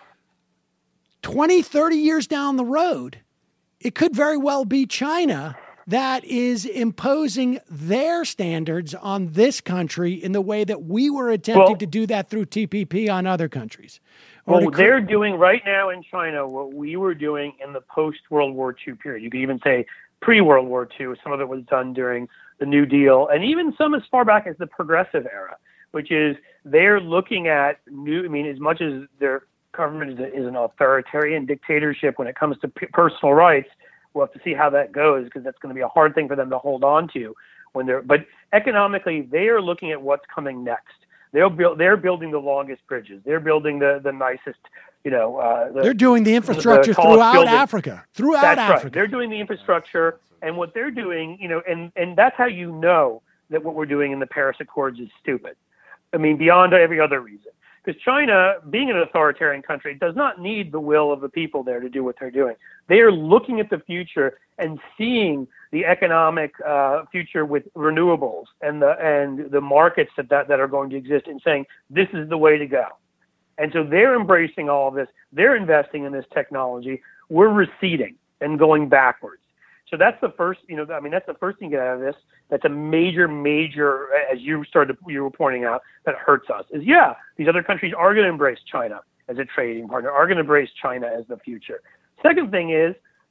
20, 30 years down the road, it could very well be China that is imposing their standards on this country in the way that we were attempting to do that through TPP on other countries. Well, they're doing right now in China what we were doing in the post-World War II period. You could even say pre-World War II. Some of it was done during the New Deal, and even some as far back as the Progressive era, which is they're looking at as much as their government is an authoritarian dictatorship when it comes to personal rights, we'll have to see how that goes, because that's going to be a hard thing for them to hold on to but economically, they are looking at what's coming next. They're building the longest bridges. They're building the nicest, they're doing the infrastructure throughout Africa. That's right. They're doing the infrastructure, and what they're doing, and that's how you know that what we're doing in the Paris Accords is stupid. I mean, beyond every other reason. Because China, being an authoritarian country, does not need the will of the people there to do what they're doing. They are looking at the future and seeing the economic future with renewables and the markets that are going to exist, and saying this is the way to go. And so they're embracing all of this. They're investing in this technology. We're receding and going backwards. So that's the first, that's the first thing to get out of this. That's a major, as you were pointing out, that hurts us. Is these other countries are going to embrace China as a trading partner, are going to embrace China as the future. Second thing is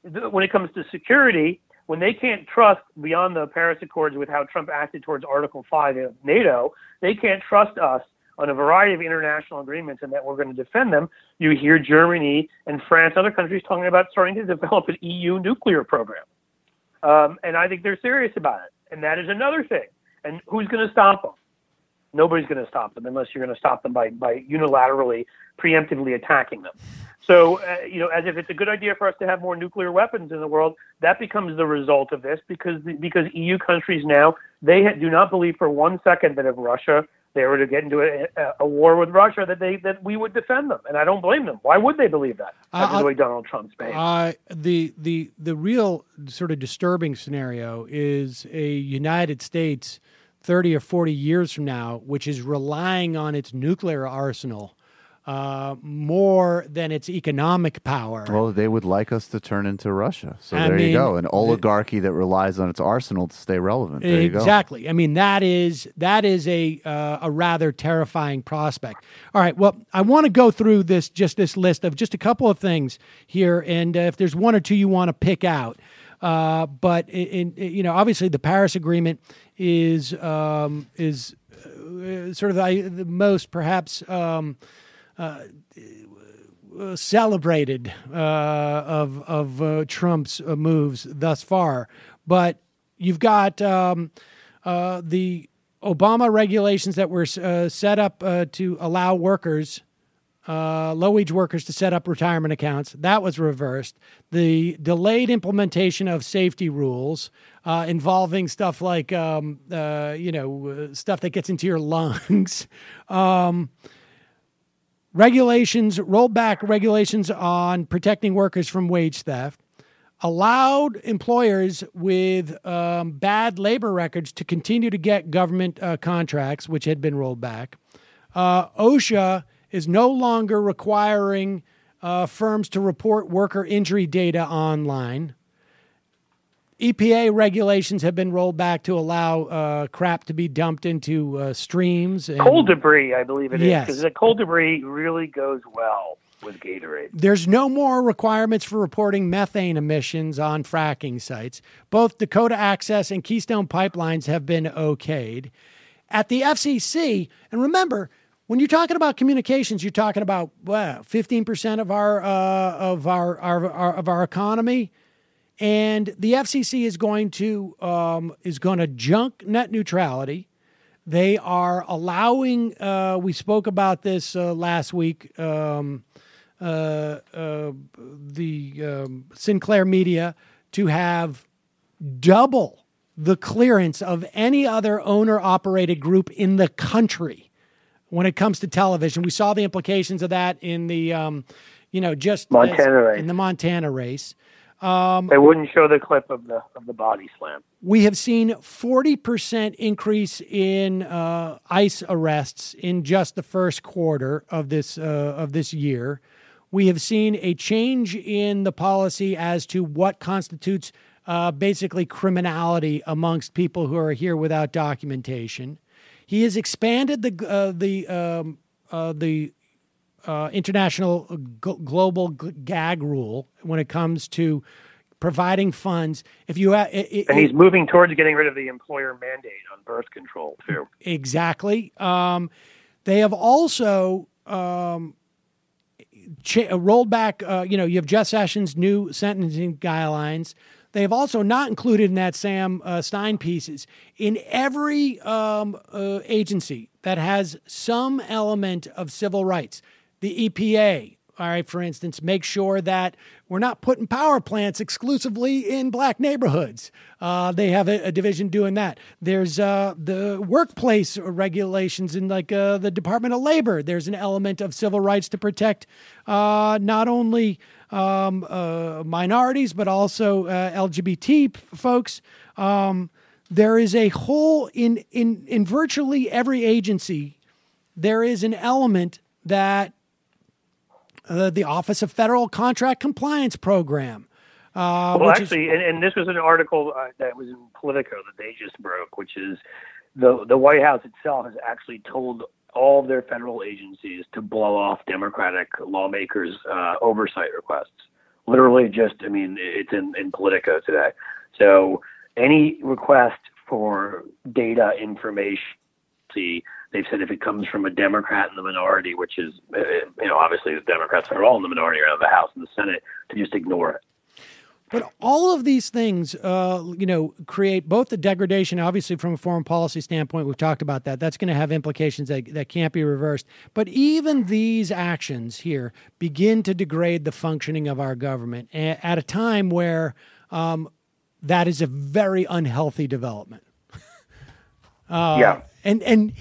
when it comes to security, when they can't trust beyond the Paris Accords with how Trump acted towards Article 5 of NATO, they can't trust us on a variety of international agreements and that we're going to defend them. You hear Germany and France, other countries talking about starting to develop an EU nuclear program. And I think they're serious about it. And that is another thing. And who's going to stop them? Nobody's going to stop them unless you're going to stop them by unilaterally, preemptively attacking them. So, as if it's a good idea for us to have more nuclear weapons in the world, that becomes the result of this because EU countries now, they do not believe for 1 second that if Russia, they were to get into a war with Russia, that we would defend them. And I don't blame them. Why would they believe that? That's the way Donald Trump's behaved. The real sort of disturbing scenario is a United States 30 or 40 years from now, which is relying on its nuclear arsenal more than its economic power. Well, they would like us to turn into Russia. So you go. An oligarchy that relies on its arsenal to stay relevant. There you go. Exactly. I mean, that is a rather terrifying prospect. All right. Well, I want to go through this list of just a couple of things here. And if there's one or two you want to pick out. But obviously the Paris Agreement is sort of the most perhaps celebrated of Trump's moves thus far. But you've got the Obama regulations that were set up to allow workers. Low-wage workers to set up retirement accounts. That was reversed. The delayed implementation of safety rules involving stuff like, stuff that gets into your lungs. Rolled back regulations on protecting workers from wage theft. Allowed employers with bad labor records to continue to get government contracts, which had been rolled back. OSHA is no longer requiring firms to report worker injury data online. EPA regulations have been rolled back to allow crap to be dumped into streams. And, coal debris, I believe it is. Yes. Because the coal debris really goes well with Gatorade. There's no more requirements for reporting methane emissions on fracking sites. Both Dakota Access and Keystone Pipelines have been okayed. At the FCC, and remember, when you're talking about communications, you're talking about 15% of our economy, and the FCC is going to junk net neutrality. They are allowing. We spoke about this last week. The Sinclair Media to have double the clearance of any other owner-operated group in the country. When it comes to television, we saw the implications of that in the, in the Montana race. They wouldn't show the clip of the body slam. We have seen 40% increase in ICE arrests in just the first quarter of this year. We have seen a change in the policy as to what constitutes basically criminality amongst people who are here without documentation. He has expanded the international global gag rule when it comes to providing funds. If you and he's moving towards getting rid of the employer mandate on birth control too. Exactly. They have also rolled back. You have Jeff Sessions' new sentencing guidelines. They have also not included in that Sam Stein pieces in every agency that has some element of civil rights. The EPA, all right, for instance, make sure that we're not putting power plants exclusively in black neighborhoods. They have a division doing that. There's the workplace regulations in the Department of Labor. There's an element of civil rights to protect not only minorities, but also LGBT folks. There is a whole in virtually every agency, there is an element that the Office of Federal Contract Compliance Program. And this was an article that was in Politico that they just broke, which is the White House itself has actually told all of their federal agencies to blow off Democratic lawmakers' oversight requests, Literally just, I mean, it's in Politico today. So any request for data information, they've said if it comes from a Democrat in the minority, which is, obviously the Democrats are all in the minority around the House and the Senate, to just ignore it. But all of these things, create both the degradation, obviously from a foreign policy standpoint, we've talked about that. That's going to have implications that can't be reversed. But even these actions here begin to degrade the functioning of our government at a time where that is a very unhealthy development. Yeah. And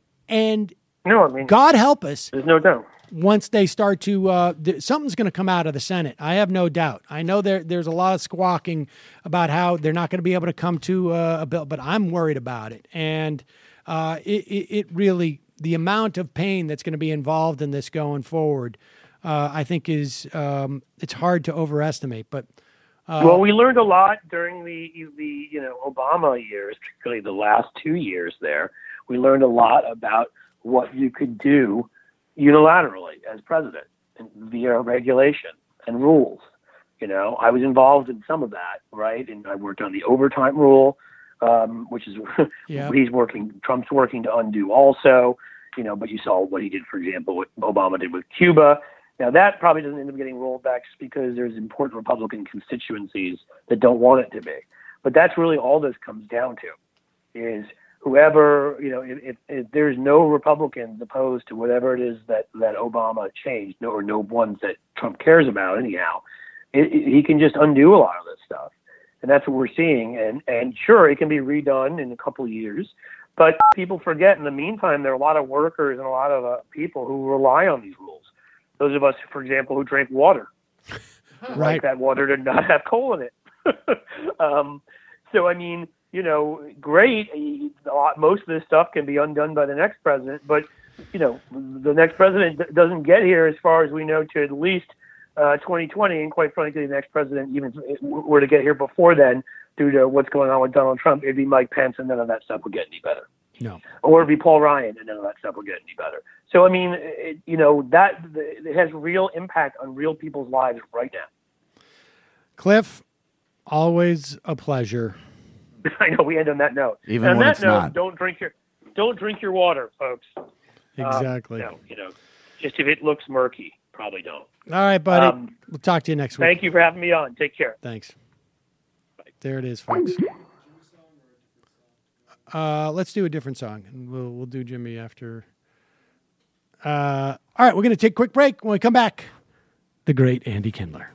no, I mean, God help us. There's no doubt. Once they start to, something's going to come out of the Senate. I have no doubt. I know there's a lot of squawking about how they're not going to be able to come to a bill, but I'm worried about it. And it really, the amount of pain that's going to be involved in this going forward, I think is, it's hard to overestimate. But well, we learned a lot during the Obama years, particularly the last 2 years there. We learned a lot about what you could do unilaterally as president via regulation and rules. I was involved in some of that, right? And I worked on the overtime rule, which is Trump's working to undo also, but you saw what he did, for example, what Obama did with Cuba. Now that probably doesn't end up getting rolled back just because there's important Republican constituencies that don't want it to be. But that's really all this comes down to is whoever, if there's no Republicans opposed to whatever it is that Obama changed, or no ones that Trump cares about anyhow, he can just undo a lot of this stuff. And that's what we're seeing. And sure, it can be redone in a couple of years, but people forget in the meantime, there are a lot of workers and a lot of people who rely on these rules. Those of us, for example, who drink water, like that water did not have coal in it. So, I mean, great. Most of this stuff can be undone by the next president, but the next president doesn't get here, as far as we know, to at least 2020. And quite frankly, the next president, even if were to get here before then, due to what's going on with Donald Trump, it'd be Mike Pence, and none of that stuff would get any better. No. Or it'd be Paul Ryan, and none of that stuff would get any better. So, I mean, it has real impact on real people's lives right now. Cliff, always a pleasure. I know we end on that note. Even on when that it's note, not. Don't drink your water, folks. Exactly. Just if it looks murky, probably don't. All right, buddy. We'll talk to you next week. Thank you for having me on. Take care. Thanks. Bye. There it is, folks. Let's do a different song, and we'll do Jimmy after. All right, we're going to take a quick break. When we come back, the great Andy Kindler.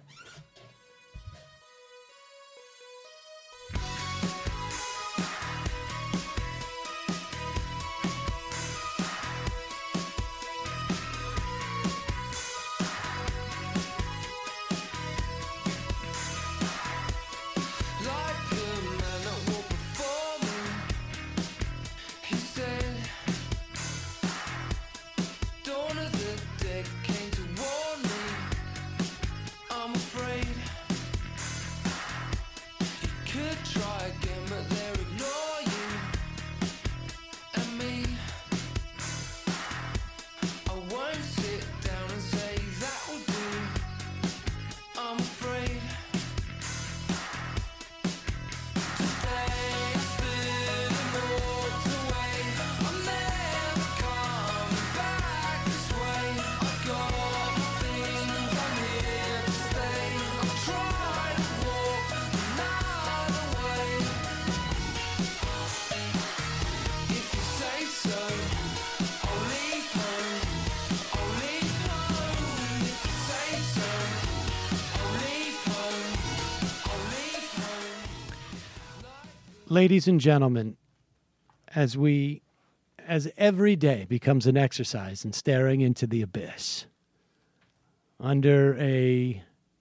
Ladies and gentlemen, as every day becomes an exercise in staring into the abyss, under an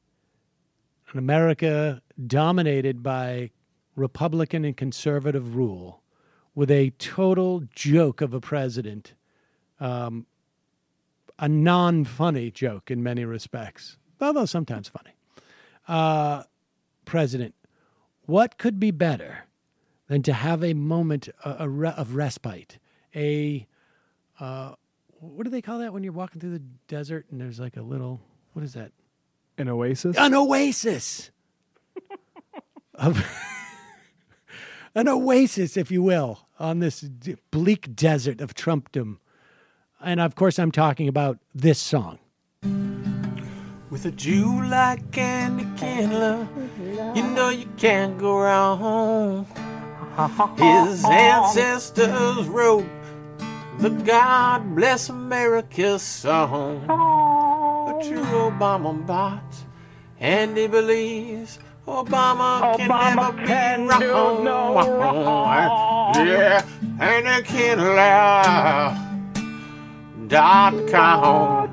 America dominated by Republican and conservative rule, with a total joke of a president, a non-funny joke in many respects, although sometimes funny, president, what could be better than to have a moment of respite, what do they call that when you're walking through the desert and there's like a little, what is that? An oasis? An oasis. An oasis, if you will, on this bleak desert of Trumpdom. And, of course, I'm talking about this song. With a Jew like Andy Kindler, you know you can't go wrong. His ancestors wrote the God Bless America song. A true Obama bot, and he believes Obama can never be wrong. No wrong. Yeah, Andy Kindler.com.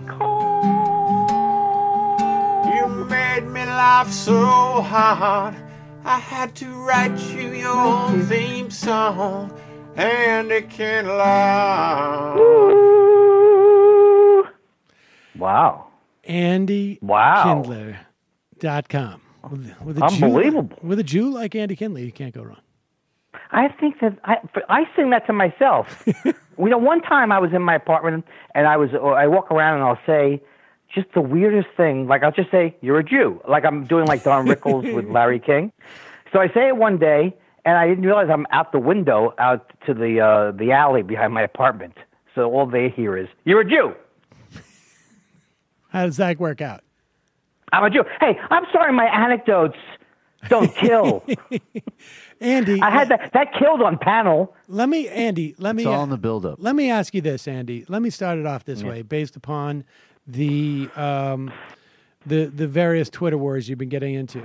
You made me laugh so hard, I had to write you your theme song, Andy Kindler. Wow. AndyKindler.com. With a Unbelievable. With a Jew like Andy Kindler, you can't go wrong. I think that I sing that to myself. One time I was in my apartment and I walk around and I'll say just the weirdest thing. Like I'll just say, "You're a Jew." Like I'm doing like Don Rickles with Larry King. So I say it one day and I didn't realize I'm out the window out to the alley behind my apartment. So all they hear is, "You're a Jew." How does that work out? I'm a Jew. Hey, I'm sorry my anecdotes don't kill. Andy, I had that killed on panel. It's all in the buildup. Let me ask you this, Andy. Let me start it off this way, based upon the various Twitter wars you've been getting into.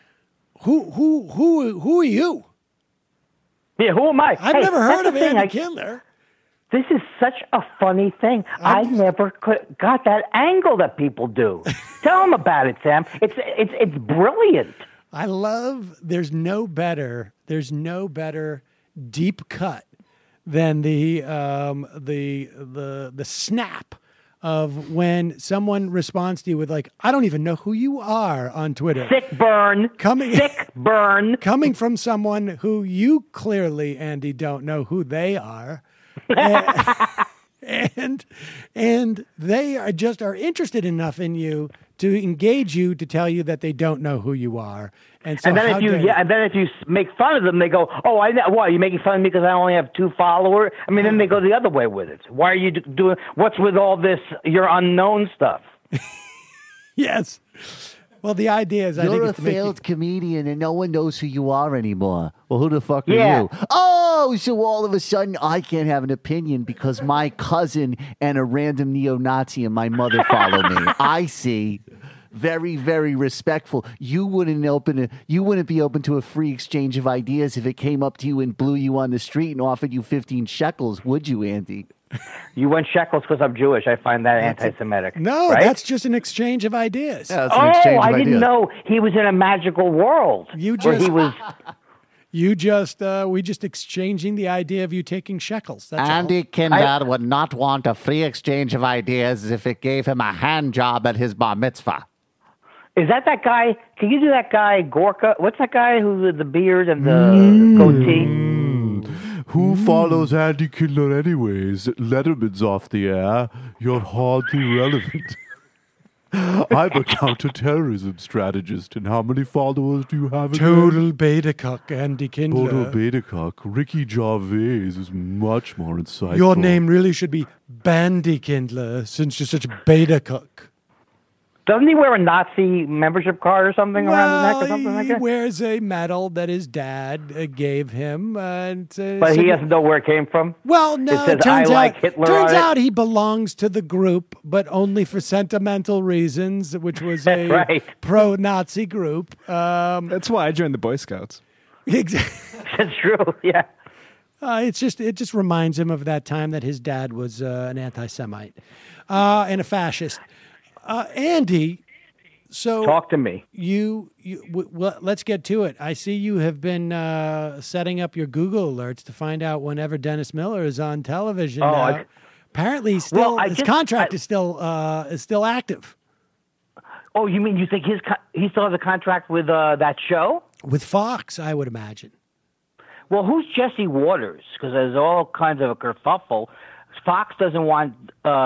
Who are you? Yeah, who am I? I've never heard of Andy Kindler. This is such a funny thing. I never got that angle that people do. Tell them about it, Sam. It's brilliant. I love. There's no better deep cut than the snap of when someone responds to you with like, "I don't even know who you are" on Twitter. Sick burn. Coming from someone who you clearly, Andy, don't know who they are. And they are interested enough in you to engage you to tell you that they don't know who you are. And so then if you make fun of them, they go, "Oh, I know. What, are you making fun of me because I only have 2 followers?" I mean, then they go the other way with it. Why are you doing? What's with all this? Your unknown stuff. Yes. Well, the idea is, you're a failed comedian and no one knows who you are anymore. Well, who the fuck are you? Oh, so all of a sudden I can't have an opinion because my cousin and a random neo-Nazi and my mother follow me. I see. Very, very respectful. You wouldn't be open to a free exchange of ideas if it came up to you and blew you on the street and offered you 15 shekels, would you, Andy? You went shekels because I'm Jewish. I find that anti-Semitic. No, right? That's just an exchange of ideas. Yeah, that's an exchange of I ideas. didn't know he was in a magical world. We just exchanging the idea of you taking shekels. That's Andy Kindler would not want a free exchange of ideas if it gave him a hand job at his bar mitzvah. Is that guy? Can you do that guy Gorka? What's that guy who with the beard and the goatee? Who follows Andy Kindler anyways? Letterman's off the air. You're hardly relevant. I'm a counterterrorism strategist, and how many followers do you have? Total beta cock, Andy Kindler. Total beta cock. Ricky Gervais is much more insightful. Your name really should be Bandy Kindler, since you're such a beta cock. Doesn't he wear a Nazi membership card or something around his neck or something like that? He wears a medal that his dad gave him. But he doesn't know where it came from? Well, no. It says, "I like Hitler" Turns on it. out he belongs to the group, but only for sentimental reasons, which was a pro-Nazi group. That's why I joined the Boy Scouts. Exactly. That's true, yeah. It just reminds him of that time that his dad was an anti-Semite and a fascist. Andy, so talk to me. Well, let's get to it. I see you have been setting up your Google alerts to find out whenever Dennis Miller is on television. Apparently, his contract is still active. Oh, you mean you think he still has a contract with that show? With Fox, I would imagine. Well, who's Jesse Waters? Because there's all kinds of a kerfuffle. Fox doesn't want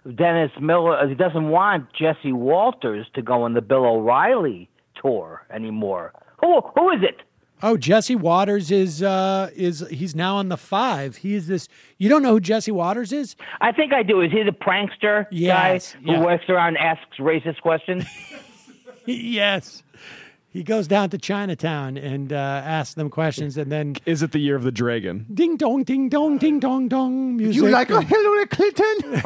Dennis Miller, he doesn't want Jesse Walters to go on the Bill O'Reilly tour anymore. Who is it? Oh, Jesse Waters is he's now on the 5. He is this. You don't know who Jesse Waters is? I think I do. Is he the prankster guy who works around and asks racist questions? Yes. He goes down to Chinatown and asks them questions, and then is it the year of the dragon? Ding dong, ding dong, ding dong dong. Music. You like a Hillary Clinton?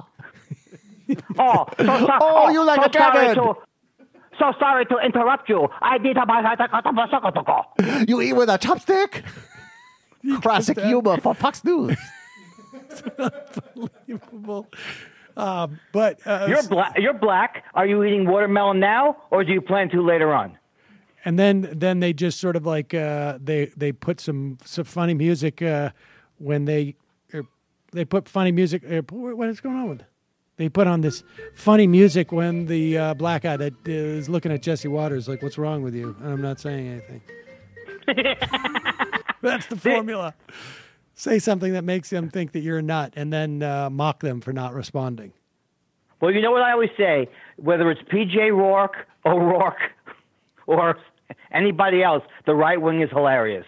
Oh, you like a dragon? So sorry to interrupt you. I did You eat with a chopstick? Classic humor for Fox News. Unbelievable. But you're black. Are you eating watermelon now, or do you plan to later on? And then they just sort of like they put some funny music when they put funny music. What is going on with it? They put on this funny music when the black guy that is looking at Jesse Waters like, what's wrong with you? And I'm not saying anything. That's the formula. Say something that makes them think that you're a nut, and then mock them for not responding. Well, you know what I always say? Whether it's P.J. O'Rourke, or anybody else, the right wing is hilarious.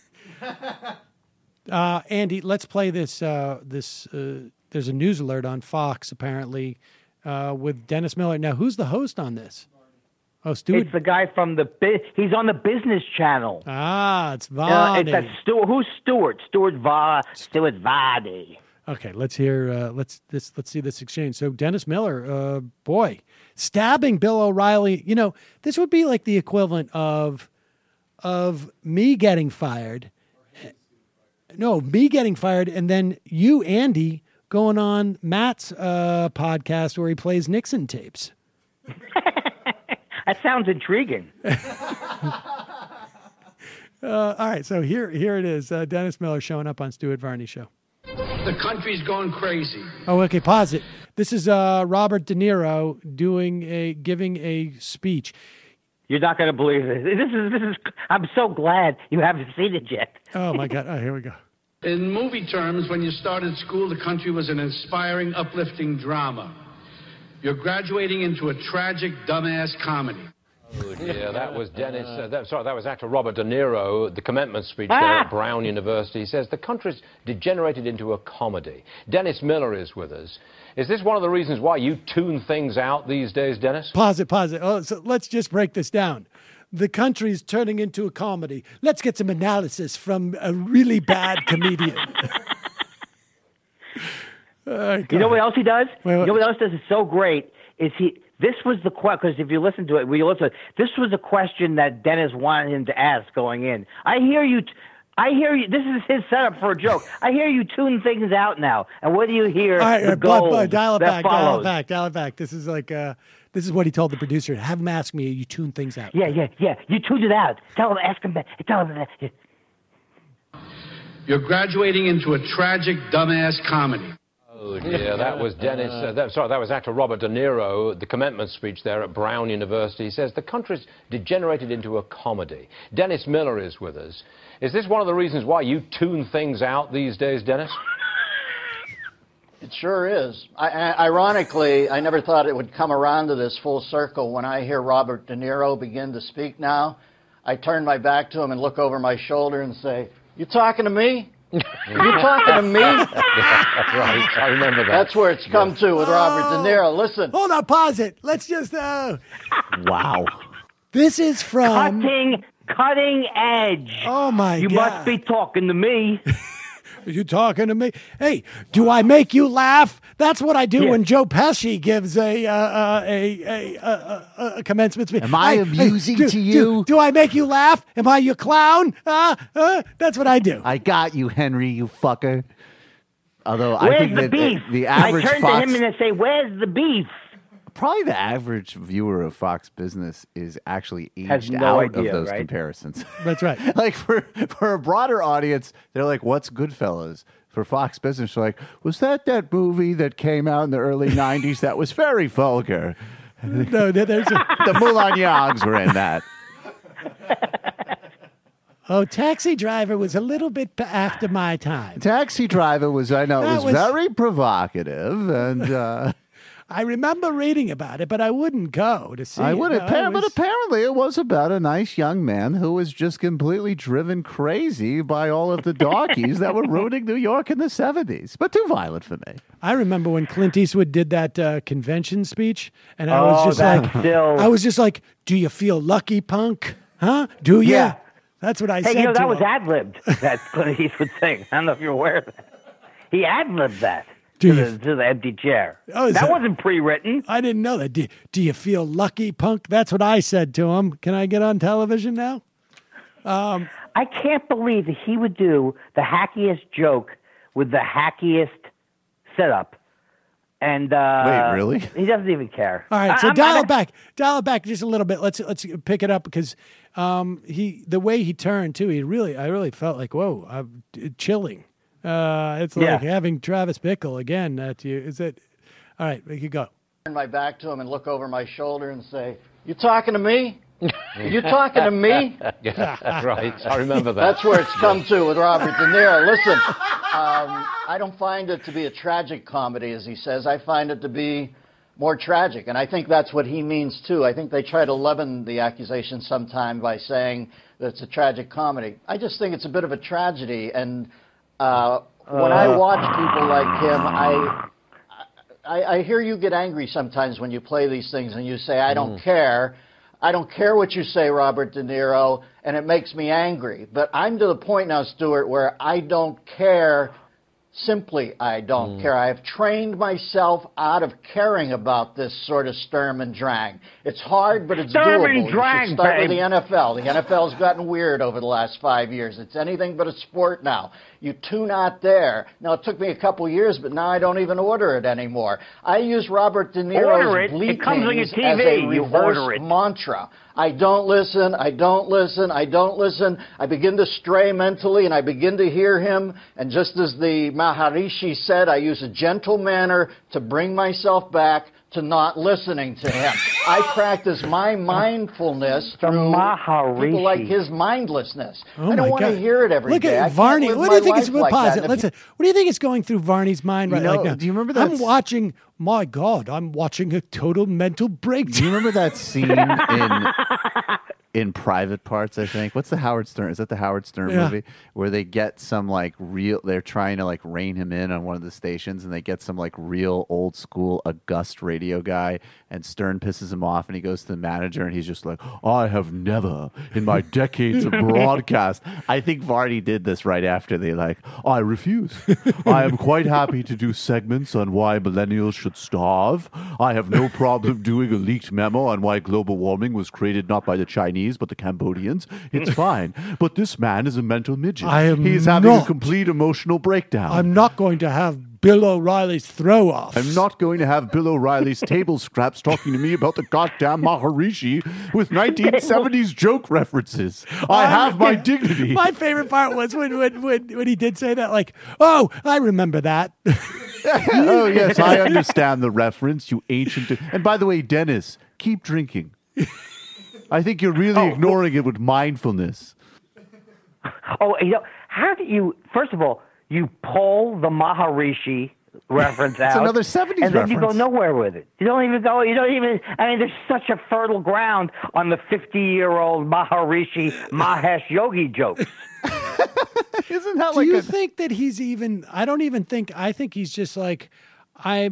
Andy, let's play this. There's a news alert on Fox, apparently, with Dennis Miller. Now, who's the host on this? Oh, Stuart. It's the guy from he's on the Business Channel. It's Varney. It's that Stuart. Who's Stuart? Stuart Varney. Okay, let's hear. Let's see this exchange. So Dennis Miller, boy, stabbing Bill O'Reilly. You know, this would be like the equivalent of me getting fired. No, me getting fired, and then you, Andy, going on Matt's podcast where he plays Nixon tapes. That sounds intriguing. All right, so here it is. Dennis Miller showing up on Stuart Varney's show. The country's going crazy. Oh, okay, pause it. This is Robert De Niro giving a speech. You're not going to believe this. This is. I'm so glad you haven't seen it yet. Oh my God! Oh, here we go. In movie terms, when you started school, the country was an inspiring, uplifting drama. You're graduating into a tragic, dumbass comedy. Oh dear, that was Dennis. That was actor Robert De Niro. The commencement speech there at Brown University. He says the country's degenerated into a comedy. Dennis Miller is with us. Is this one of the reasons why you tune things out these days, Dennis? Pause it. Oh, so let's just break this down. The country's turning into a comedy. Let's get some analysis from a really bad comedian. You know what else he does? You know what else does is so great? This was the question, because if you listen to it, this was a question that Dennis wanted him to ask going in. I hear you. This is his setup for a joke. I hear you tune things out now. And what do you hear? All right, the gold dial it that back, follows. dial it back. This is like this is what he told the producer. Have him ask me. You tune things out. Yeah. You tuned it out. Ask him that. Tell him that. You're graduating into a tragic, dumbass comedy. Oh dear, that was Dennis. That was actor Robert De Niro. The commencement speech there at Brown University. He says the country's degenerated into a comedy. Dennis Miller is with us. Is this one of the reasons why you tune things out these days, Dennis? It sure is. Ironically, I never thought it would come around to this full circle. When I hear Robert De Niro begin to speak now, I turn my back to him and look over my shoulder and say, "You talking to me? You talking to me?" Right, I remember that. That's where it's come to with Robert De Niro. Listen. Hold on, pause it. Let's just. Wow. This is from Cutting edge. Oh my You God. must be talking to me. Are you talking to me? Hey, do I make you laugh? That's what I do when Joe Pesci gives a commencement speech. Am I amusing to you? Do I make you laugh? Am I your clown? That's what I do. I got you, Henry, you fucker. Although Where's I think the that beef? the average I turn Fox, to him and I say, "Where's the beef?" Probably the average viewer of Fox Business is actually Has aged no out idea, of those right? comparisons. That's right. Like for a broader audience, they're like, "What's Goodfellas?" For Fox Business, they're like, "Was that movie that came out in the early '90s that was very vulgar?" No, there's the Moulin Yogs were in that. Oh, Taxi Driver was a little bit after my time. Taxi Driver was, I know, That it was very provocative, and I remember reading about it, but I wouldn't go to see I it. wouldn't, No, but apparently it was about a nice young man who was just completely driven crazy by all of the darkies that were ruining New York in the 70s. But too violent for me. I remember when Clint Eastwood did that convention speech, and I was just like, "Do you feel lucky, punk? Huh? Do you?" Yeah. That's what I Hey, said. you know, that to was him. ad-libbed, that Clint Eastwood thing. I don't know if you're aware of that. He ad-libbed that Do to you- the empty chair. Oh, is that that- wasn't pre-written. I didn't know that. Do you feel lucky, punk? That's what I said to him. Can I get on television now? I can't believe that he would do the hackiest joke with the hackiest setup. And Wait, really? He doesn't even care. All right, so dial it back just a little bit. Let's pick it up because the way he turned too, I really felt like whoa, chilling. It's like having Travis Bickle again at you. Is it? All right, we could go. Turn my back to him and look over my shoulder and say, "You talking to me? You talking to me?" Yeah, that's right. I remember that. That's where it's come to with Robert De Niro. Listen, I don't find it to be a tragic comedy, as he says. I find it to be more tragic, and I think that's what he means, too. I think they try to leaven the accusation sometime by saying that it's a tragic comedy. I just think it's a bit of a tragedy, and when I watch people like him, I hear you get angry sometimes when you play these things and you say, I don't care. I don't care what you say, Robert De Niro, and it makes me angry. But I'm to the point now, Stuart, where I don't care. Simply, I don't care. I have trained myself out of caring about this sort of Sturm and Drang. It's hard, but it's Sturm doable. and Drang, you should start with babe. the NFL. The NFL's gotten weird over the last 5 years. It's anything but a sport now. You tune out there. Now, it took me a couple years, but now I don't even order it anymore. I use Robert De Order it. Niro's It comes on your bleatings as a TV. You reverse order it. mantra. I don't listen, I don't listen, I don't listen. I begin to stray mentally and I begin to hear him. And just as the Maharishi said, I use a gentle manner to bring myself back to not listening to him. I practice my mindfulness through people like his mindlessness. Oh I don't my want to God. hear it every Look day. at I can't Varney. live What do you my think is life like pause that. it? Listen, what do you think is going through Varney's mind right now? Do you remember that? I'm watching. My God, I'm watching a total mental breakdown. Do you remember that scene in Private Parts, I think? What's the Howard Stern? Is that the Howard Stern movie? Where they get some they're trying to rein him in on one of the stations and they get some real old school august radio guy and Stern pisses him off and he goes to the manager and he's just like, I have never in my decades of broadcast. I think Varney did this right after they I refuse. I am quite happy to do segments on why millennials should starve. I have no problem doing a leaked memo on why global warming was created not by the Chinese but the Cambodians. It's fine. But this man is a mental midget. He's having a complete emotional breakdown. I'm not going to have Bill O'Reilly's throw-offs. I'm not going to have Bill O'Reilly's table scraps talking to me about the goddamn Maharishi with 1970s joke references. I have my dignity. My favorite part was when he did say that, oh, I remember that. Oh, yes, I understand the reference, you ancient... And by the way, Dennis, keep drinking. I think you're really ignoring it with mindfulness. Oh, how do you? First of all, you pull the Maharishi reference out. It's another 70s and then you go reference. nowhere with it. You don't even go. You don't even. I mean, there's such a fertile ground on the 50-year-old Maharishi Mahesh Yogi jokes. Isn't that Do you think that he's even? I don't even think. I think he's just I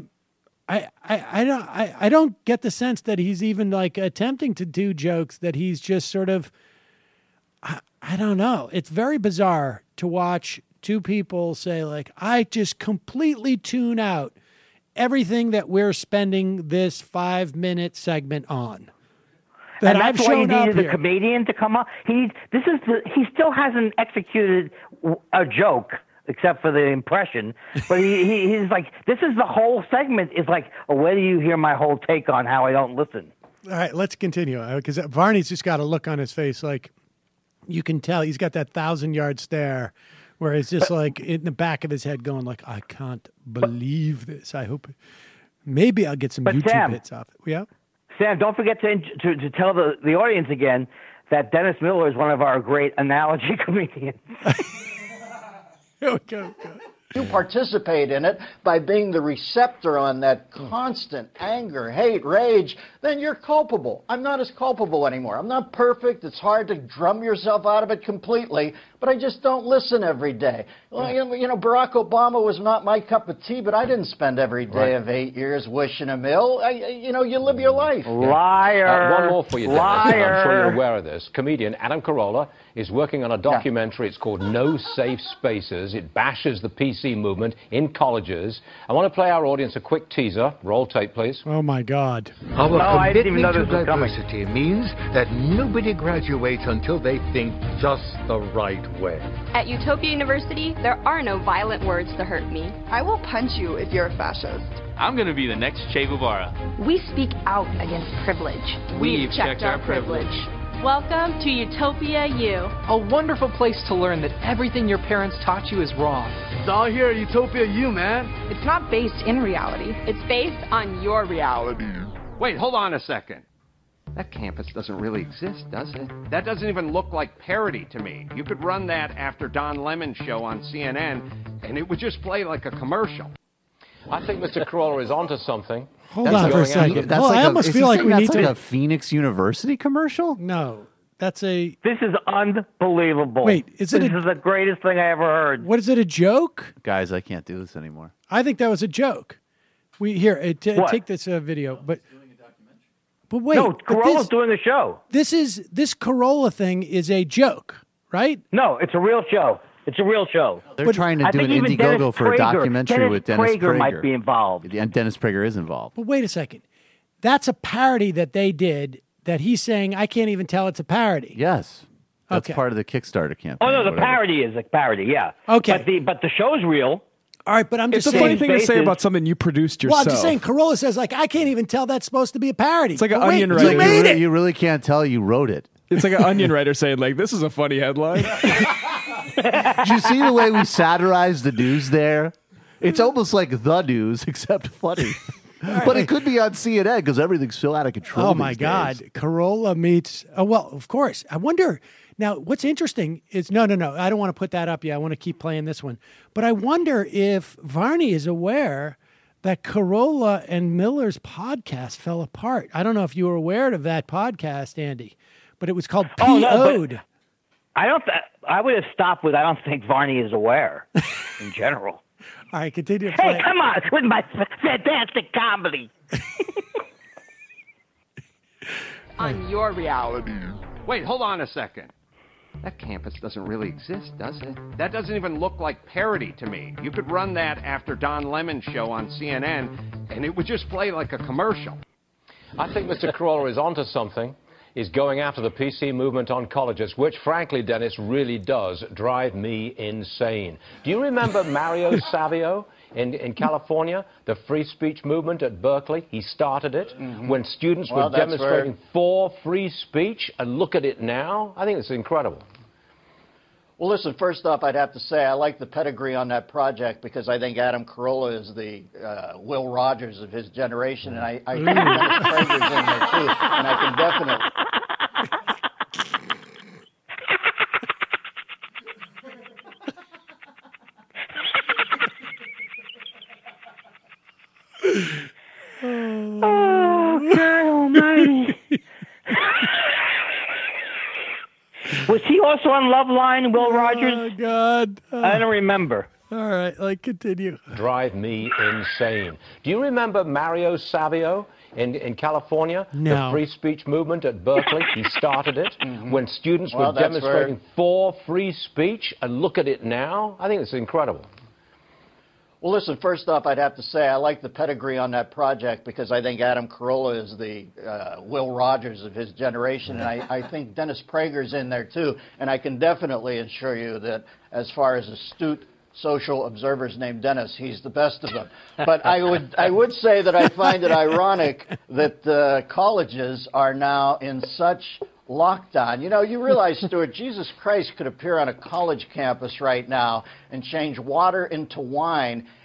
don't get the sense that he's even attempting to do jokes, that he's just sort of, I don't know. It's very bizarre to watch two people say I just completely tune out everything that we're spending this 5-minute segment on. And that's why you needed a comedian to come up. He still hasn't executed a joke. Except for the impression, but he's this is the whole segment. Is where do you hear my whole take on how I don't listen? All right, let's continue because Varney's just got a look on his face you can tell he's got that 1,000-yard stare, where it's just in the back of his head going I can't believe this. I hope maybe I'll get some YouTube Sam, hits off it. Yeah, Sam, don't forget to tell the audience again that Dennis Miller is one of our great analogy comedians. Okay. You participate in it by being the receptor on that constant anger, hate, rage, then you're culpable. I'm not as culpable anymore. I'm not perfect. It's hard to drum yourself out of it completely, but I just don't listen every day. Well, you know, Barack Obama was not my cup of tea, but I didn't spend every day of 8 years wishing him ill. You know, you live your life. Liar. One more for you, Dennis. Liar. I'm sure you're aware of this. Comedian Adam Carolla is working on a documentary. It's called No Safe Spaces. It bashes the PC movement in colleges. I want to play our audience a quick teaser. Roll tape, please. Oh, my God. I didn't even know this was coming. Diversity means that nobody graduates until they think just the right way. At Utopia University, there are no violent words to hurt me. I will punch you if you're a fascist. I'm going to be the next Che Guevara. We speak out against privilege. We've checked our privilege. Welcome to Utopia U. A wonderful place to learn that everything your parents taught you is wrong. It's all here at Utopia U, man. It's not based in reality. It's based on your reality. Wait, hold on a second. That campus doesn't really exist, does it? That doesn't even look like parody to me. You could run that after Don Lemon's show on CNN, and it would just play like a commercial. I think Mr. Carolla is onto something. Hold on for a second. That's I almost feel like we need like to. a Phoenix University commercial? No, that's a. This is unbelievable. Wait, this is the greatest thing I ever heard. What is it? A joke? Guys, I can't do this anymore. I think that was a joke. Take this video, but wait. No, Carolla's doing the show. This Carolla thing is a joke, right? No, it's a real show. It's a real show. They're trying to do an Indiegogo for a documentary with Dennis Prager. Might be involved. And Dennis Prager is involved. But wait a second. That's a parody that they did that he's saying, I can't even tell it's a parody. Yes. That's Okay. part of the Kickstarter campaign. Oh, no, the parody is a parody, yeah. Okay. But the show's real. All right, but I'm just It's a saying. funny thing to say about something you produced yourself. Well, I'm just saying, Carolla says, like, I can't even tell that's supposed to be a parody. It's like an But wait, onion you writer. made it. You really can't tell you wrote it. It's like an onion writer saying, like, this is a funny headline. Did you see the way we satirized the news there? It's almost like the news, except funny. But it could be on CNN because everything's so out of control. Oh, my God. Carolla meets. Oh, well, of course. I wonder. Now, what's interesting is no. I don't want to put that up yet. I want to keep playing this one. But I wonder if Varney is aware that Carolla and Miller's podcast fell apart. I don't know if you were aware of that podcast, Andy, but it was called P.O.'d. I would have stopped with, I don't think Varney is aware in general. All right, continue to Hey, play. come on, with my fantastic comedy. On your reality. Wait, hold on a second. That campus doesn't really exist, does it? That doesn't even look like parody to me. You could run that after Don Lemon's show on CNN, and it would just play like a commercial. I think Mr. Carolla is onto something. Is going after the PC movement on colleges, which, frankly, Dennis, really does drive me insane. Do you remember Mario Savio in California, the free speech movement at Berkeley? He started it when students were demonstrating for free speech, and look at it now. I think it's incredible. Well, listen, first off, I'd have to say I like the pedigree on that project because I think Adam Carolla is the Will Rogers of his generation, and I think Dennis Prager's in there, too, and I can definitely... Oh, God almighty. Was he also on Loveline, Will Rogers? Oh, God. I don't remember. All right, continue. Drive me insane. Do you remember Mario Savio in California? No. The free speech movement at Berkeley? He started it when students were demonstrating for free speech, and look at it now. I think it's incredible. Well, listen, first off, I'd have to say I like the pedigree on that project because I think Adam Carolla is the Will Rogers of his generation, and I think Dennis Prager's in there, too. And I can definitely assure you that as far as astute social observers named Dennis, he's the best of them. But I would say that I find it ironic that colleges are now in such lockdown. You know, you realize, Stuart, Jesus Christ could appear on a college campus right now and change water into wine,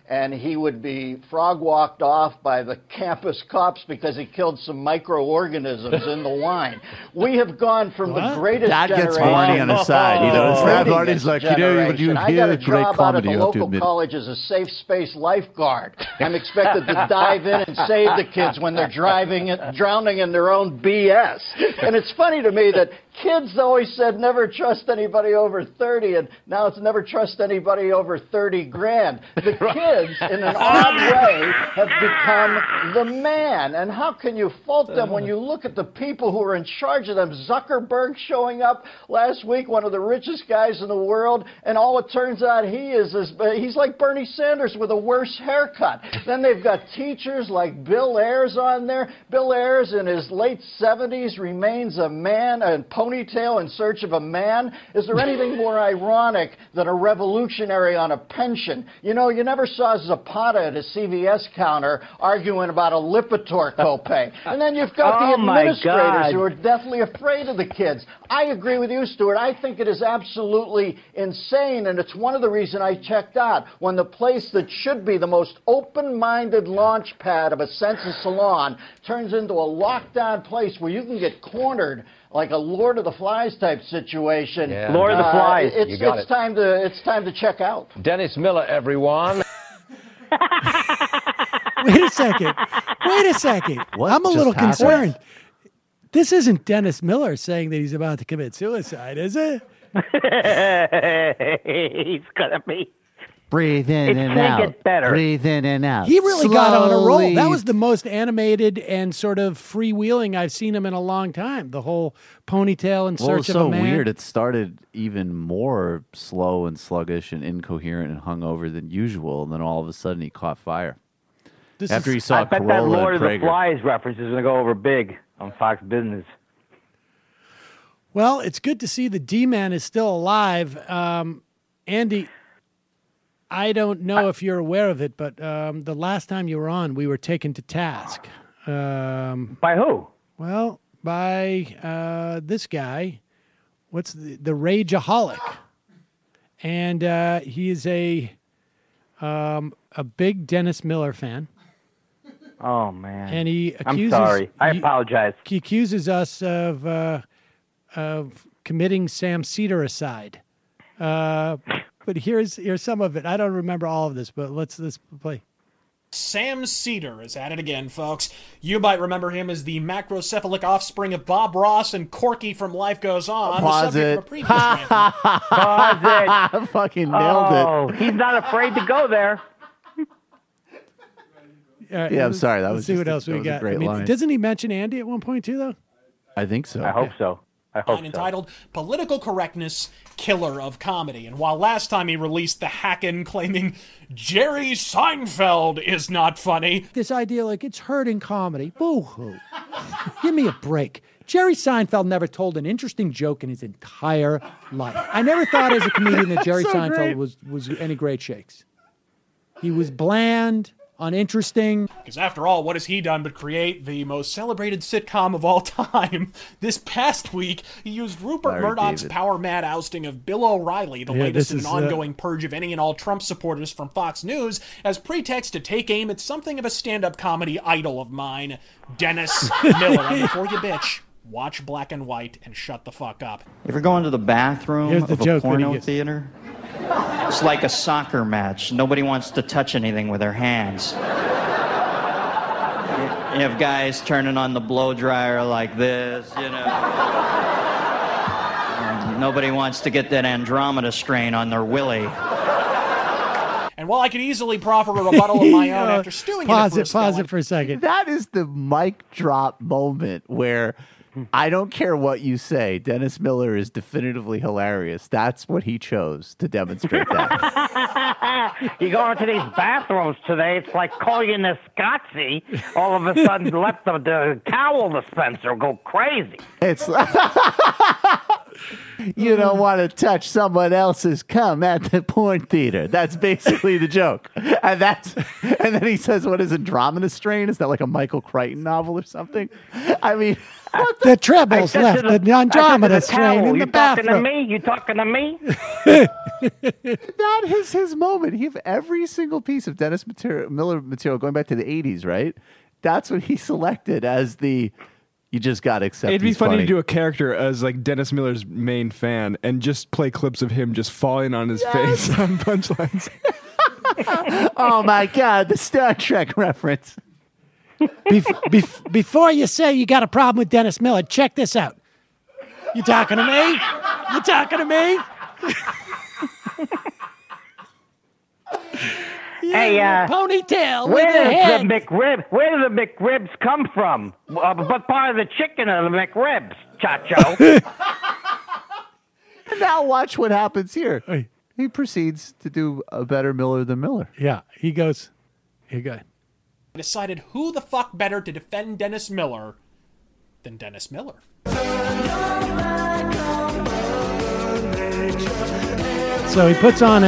and he would be frog walked off by the campus cops because he killed some microorganisms in the wine. We have gone from the greatest Dad generation. gets Barney on his side. You know, Barney's like, you know, when you I hear got a great job out at comedy, the you have to local admit it. college as a safe space lifeguard. I'm expected to dive in and save the kids when they're drowning in their own BS. And it's funny to me that kids always said never trust anybody over 30, and now it's never trust anybody over 30 grand. The kids, in an odd way, have become the man. And how can you fault them when you look at the people who are in charge of them? Zuckerberg showing up last week, one of the richest guys in the world, and all it turns out he's like Bernie Sanders with a worse haircut. Then they've got teachers like Bill Ayers on there. Bill Ayers, in his late 70s, remains a man, a ponytail in search of a man. Is there anything more ironic than a revolutionary on a pension? You know, you never saw Zapata at a CVS counter arguing about a Lipitor copay. And then you've got the administrators who are deathly afraid of the kids. I agree with you, Stuart. I think it is absolutely insane, and it's one of the reasons I checked out. When the place that should be the most open-minded launch pad of a census salon turns into a lockdown place where you can get cornered like a Lord of the Flies type situation. Yeah. Lord of the Flies. It's time to check out. Dennis Miller, everyone. Wait a second. I'm a little concerned. This isn't Dennis Miller saying that he's about to commit suicide, is it? He's gonna be. Breathe in and out. Get better. Breathe in and out. He really got on a roll. That was the most animated and sort of freewheeling I've seen him in a long time. The whole ponytail in search of a man. Well, it's so weird. It started even more slow and sluggish and incoherent and hungover than usual, and then all of a sudden he caught fire. After he saw I bet Corolla that Lord and of the Prager. Flies reference is going to go over big on Fox Business. Well, it's good to see the D-Man is still alive. Andy, I don't know if you're aware of it, but the last time you were on, we were taken to task. By who? Well, by this guy. What's the Rageaholic? And he is a big Dennis Miller fan. Oh, man. And he I'm accuses... sorry. I apologize. He accuses us of committing Sam Cedar-icide. But here's some of it. I don't remember all of this, but let's play. Sam Cedar is at it again, folks. You might remember him as the macrocephalic offspring of Bob Ross and Corky from Life Goes On. Pause the it. subject of a previous rant. Pause it. Fucking nailed it. Oh, he's not afraid to go there. Yeah, I'm sorry. That Let's was see just what a- else that we was a got. great line. Doesn't he mention Andy at one point too, though? I think so. I hope so. Entitled Political Correctness Killer of Comedy. And while last time he released the hack-in claiming Jerry Seinfeld is not funny, This idea like it's hurting comedy. Boo-hoo. Give me a break. Jerry Seinfeld never told an interesting joke in his entire life. I never thought as a comedian that Jerry So Seinfeld great. was any great shakes. He was bland, uninteresting. because after all, what has he done but create the most celebrated sitcom of all time? This past week, he used Rupert Larry Murdoch's David. power-mad ousting of Bill O'Reilly, the Yeah, latest this in is, an ongoing purge of any and all Trump supporters from Fox News, as pretext to take aim at something of a stand-up comedy idol of mine, Dennis Miller. And before you bitch, watch Black and White and shut the fuck up. You ever go into the bathroom Here's the of a joke that he porno gets. theater? It's like a soccer match. Nobody wants to touch anything with their hands. You have guys turning on the blow dryer like this, you know. And nobody wants to get that Andromeda strain on their willy. And while I could easily proffer a rebuttal of my own after stewing in it for a spell, Pause it for a second. That is the mic drop moment where I don't care what you say. Dennis Miller is definitively hilarious. That's what he chose to demonstrate that. You go into these bathrooms today, it's like calling the Scotzy. All of a sudden, let the towel dispenser go crazy. It's You don't want to touch someone else's cum at the porn theater. That's basically the joke. And then he says, what is Andromeda Strain? Is that like a Michael Crichton novel or something? I mean, The trebles left the Andromeda Strain in the bathroom. You talking to me? that is his moment. Every single piece of Dennis Miller material going back to the 80s, right? That's what he selected as the... You just got to accept. It'd be he's funny funny to do a character as like Dennis Miller's main fan and just play clips of him just falling on his face on punchlines. Oh my God, the Star Trek reference. Before you say you got a problem with Dennis Miller, check this out. You talking to me? You talking to me? Hey, ponytail where with a head. Where do the McRibs come from? What part of the chicken are the McRibs, Chacho? And now watch what happens here. He proceeds to do a better Miller than Miller. Yeah, he goes. Here you go. Decided who the fuck better to defend Dennis Miller than Dennis Miller. So he puts on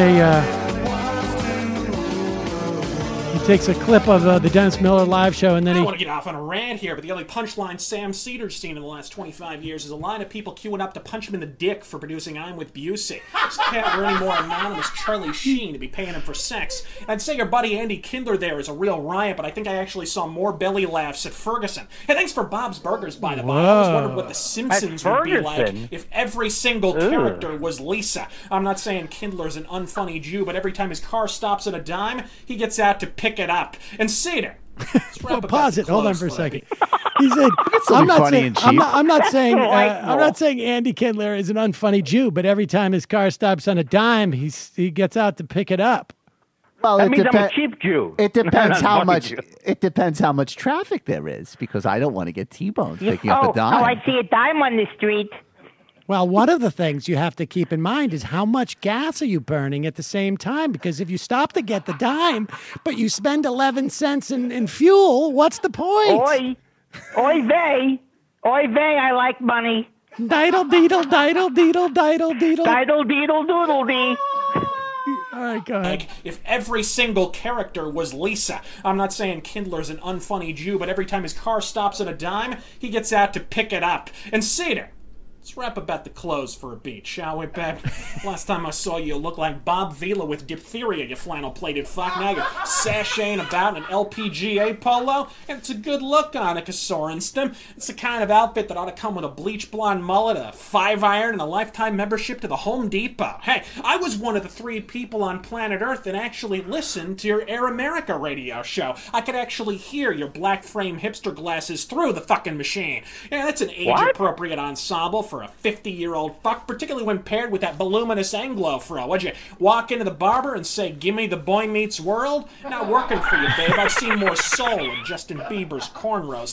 he takes a clip of the Dennis Miller live show, and then I he... don't want to get off on a rant here, but the only punchline Sam Cedar's seen in the last 25 years is a line of people queuing up to punch him in the dick for producing I'm with Busey. This cat were any more anonymous Charlie Sheen to be paying him for sex. And I'd say your buddy Andy Kindler there is a real riot, but I think I actually saw more belly laughs at Ferguson. Hey, thanks for Bob's Burgers, by the by. I always wondered what The Simpsons would be like if every single character was Lisa. I'm not saying Kindler's an unfunny Jew, but every time his car stops at a dime, he gets out to pick it up. And Cedar. Pause it. Hold on for a second. He said, I'm not saying Andy Kindler is an unfunny Jew, but every time his car stops on a dime, he gets out to pick it up. Well, that means I'm a cheap Jew. It depends how much. Jew. It depends how much traffic there is, because I don't want to get T-boned picking up a dime. Oh, I see a dime on the street. Well, one of the things you have to keep in mind is how much gas are you burning at the same time? Because if you stop to get the dime, but you spend 11 cents in fuel, what's the point? Oy vey, I like money. Diddle deedle, diddle deedle, diddle deedle. Diddle deedle doodle dee. All right, go ahead. If every single character was Lisa. I'm not saying Kindler's an unfunny Jew, but every time his car stops at a dime, he gets out to pick it up. And Cedar, let's rap about the clothes for a beat, shall we, babe? Last time I saw you look like Bob Vila with diphtheria, you flannel-plated fuck. Now you're sashaying about in an LPGA polo, and it's a good look, Annika Sorenstam. It's the kind of outfit that ought to come with a bleach blonde mullet, a 5-iron, and a lifetime membership to the Home Depot. Hey, I was one of the 3 people on planet Earth that actually listened to your Air America radio show. I could actually hear your black frame hipster glasses through the fucking machine. Yeah, that's an age-appropriate ensemble for a 50-year-old fuck, particularly when paired with that voluminous Anglo fro. Would you walk into the barber and say, "Gimme the Boy Meets World"? Not working for you, babe. I've seen more soul in Justin Bieber's cornrows.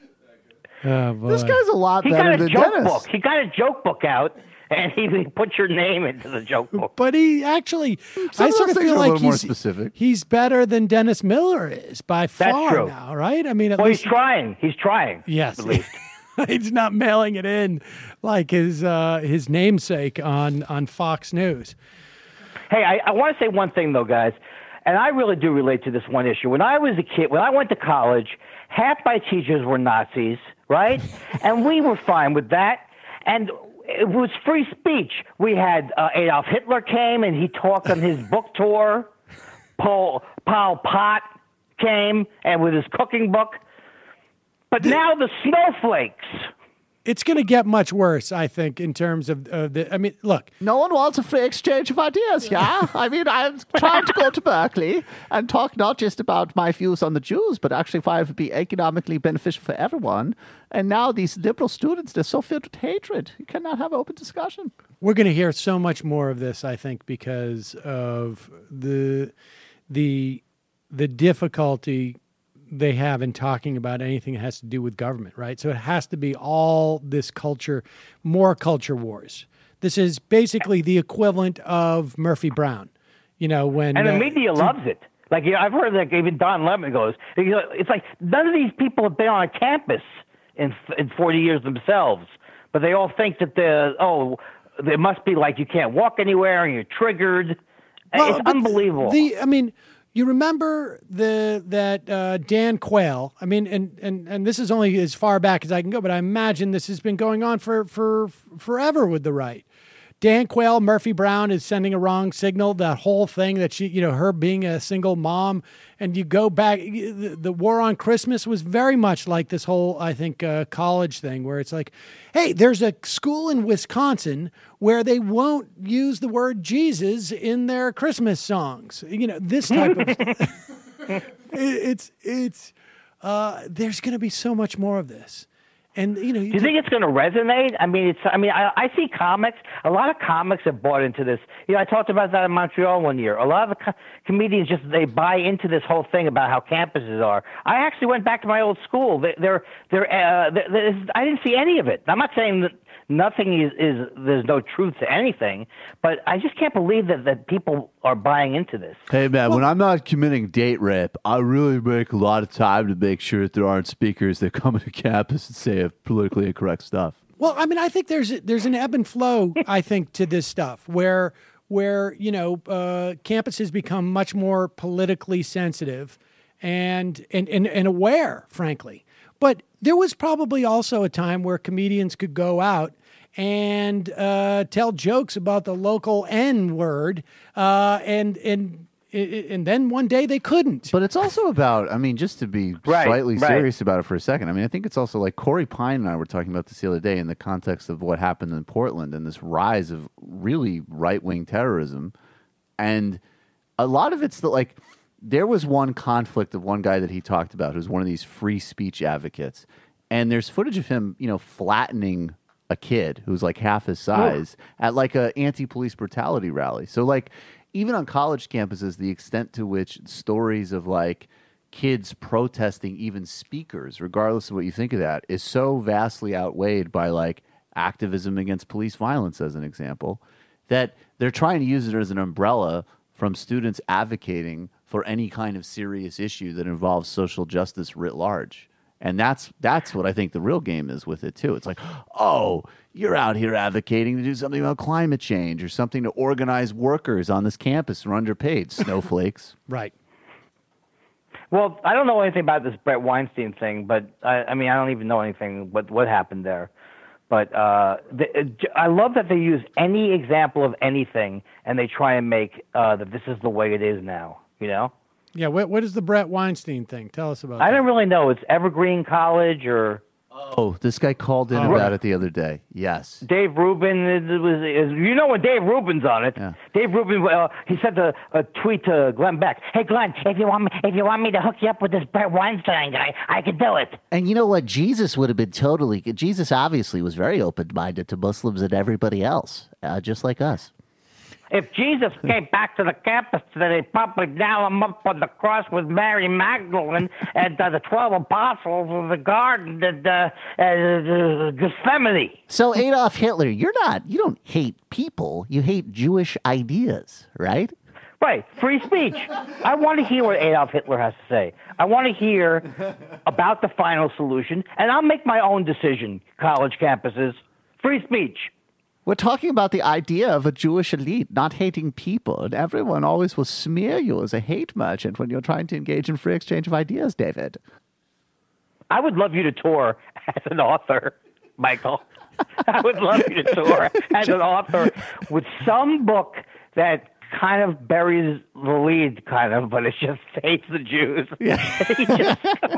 Oh, boy. This guy's a lot better than Dennis. He got a joke book out, and he put your name into the joke book. But he actually, I sort of feel like he's better than Dennis Miller is by far true. now, right? I mean, at well, least he's trying. He's trying. Yes, at least. He's not mailing it in like his namesake on Fox News. Hey, I want to say one thing, though, guys, and I really do relate to this one issue. When I was a kid, when I went to college, half my teachers were Nazis, right? And we were fine with that. And it was free speech. We had Adolf Hitler came, and he talked on his book tour. Pol Pot came, and with his cooking book. But now the snowflakes. It's going to get much worse, I think, in terms of the. I mean, look. No one wants a free exchange of ideas, yeah? I mean, I'm trying to go to Berkeley and talk not just about my views on the Jews, but actually why it would be economically beneficial for everyone. And now these liberal students, they're so filled with hatred. You cannot have open discussion. We're going to hear so much more of this, I think, because of the difficulty they have in talking about anything that has to do with government, right? So it has to be all this culture, more culture wars. This is basically the equivalent of Murphy Brown, you know, when... And the media loves it. Like, you know, I've heard that even Don Lemon goes, it's like none of these people have been on a campus in 40 years themselves, but they all think that it must be like you can't walk anywhere and you're triggered. It's unbelievable. You remember that Dan Quayle? I mean, and this is only as far back as I can go, but I imagine this has been going on for forever with the right. Dan Quayle, Murphy Brown is sending a wrong signal. That whole thing that her being a single mom, and you go back, the war on Christmas was very much like this whole, I think, college thing where it's like, hey, there's a school in Wisconsin where they won't use the word Jesus in their Christmas songs. This type of, there's going to be so much more of this. And do you think it's going to resonate? I see comics. A lot of comics have bought into this. I talked about that in Montreal one year. A lot of the comedians they buy into this whole thing about how campuses are. I actually went back to my old school. I didn't see any of it. I'm not saying that nothing is there's no truth to anything, but I just can't believe that people are buying into this. Hey man, when I'm not committing date rape, I really make a lot of time to make sure that there aren't speakers that come into campus and say politically incorrect stuff. Well, I think there's an ebb and flow, I think, to this stuff where campuses become much more politically sensitive and aware, frankly. But there was probably also a time where comedians could go out and tell jokes about the local N word, and then one day they couldn't. But it's also about, just to be slightly serious about it for a second, I think it's also like Corey Pine and I were talking about this the other day in the context of what happened in Portland and this rise of really right-wing terrorism. And a lot of it's there was one conflict of one guy that he talked about who's one of these free speech advocates. And there's footage of him, flattening a kid who's like half his size at like a anti-police brutality rally. So even on college campuses, the extent to which stories of kids protesting even speakers, regardless of what you think of that, is so vastly outweighed by activism against police violence, as an example, that they're trying to use it as an umbrella from students advocating for any kind of serious issue that involves social justice writ large. And that's what I think the real game is with it, too. It's like, oh, you're out here advocating to do something about climate change or something to organize workers on this campus who are underpaid. Snowflakes. Right. Well, I don't know anything about this Brett Weinstein thing, but I don't even know anything what happened there. But I love that they use any example of anything and they try and make that this is the way it is now, Yeah, what is the Brett Weinstein thing? Tell us about that. I don't really know. It's Evergreen College or... Oh, this guy called in about it the other day. Yes. Dave Rubin, when Dave Rubin's on it. Yeah. Dave Rubin, he sent a tweet to Glenn Beck. Hey, Glenn, if you want me to hook you up with this Brett Weinstein guy, I could do it. And you know what? Jesus would have been Jesus obviously was very open-minded to Muslims and everybody else, just like us. If Jesus came back to the campus today, they'd probably nail him up on the cross with Mary Magdalene and the 12 apostles of the garden and Gethsemane. So Adolf Hitler, you don't hate people, you hate Jewish ideas, right? Right, free speech. I want to hear what Adolf Hitler has to say. I want to hear about the final solution, and I'll make my own decision, college campuses. Free speech. We're talking about the idea of a Jewish elite not hating people, and everyone always will smear you as a hate merchant when you're trying to engage in free exchange of ideas, David. I would love you to tour as an author, Michael. I would love you to tour as an author with some book that kind of buries the lead, but it just hates the Jews. Yeah.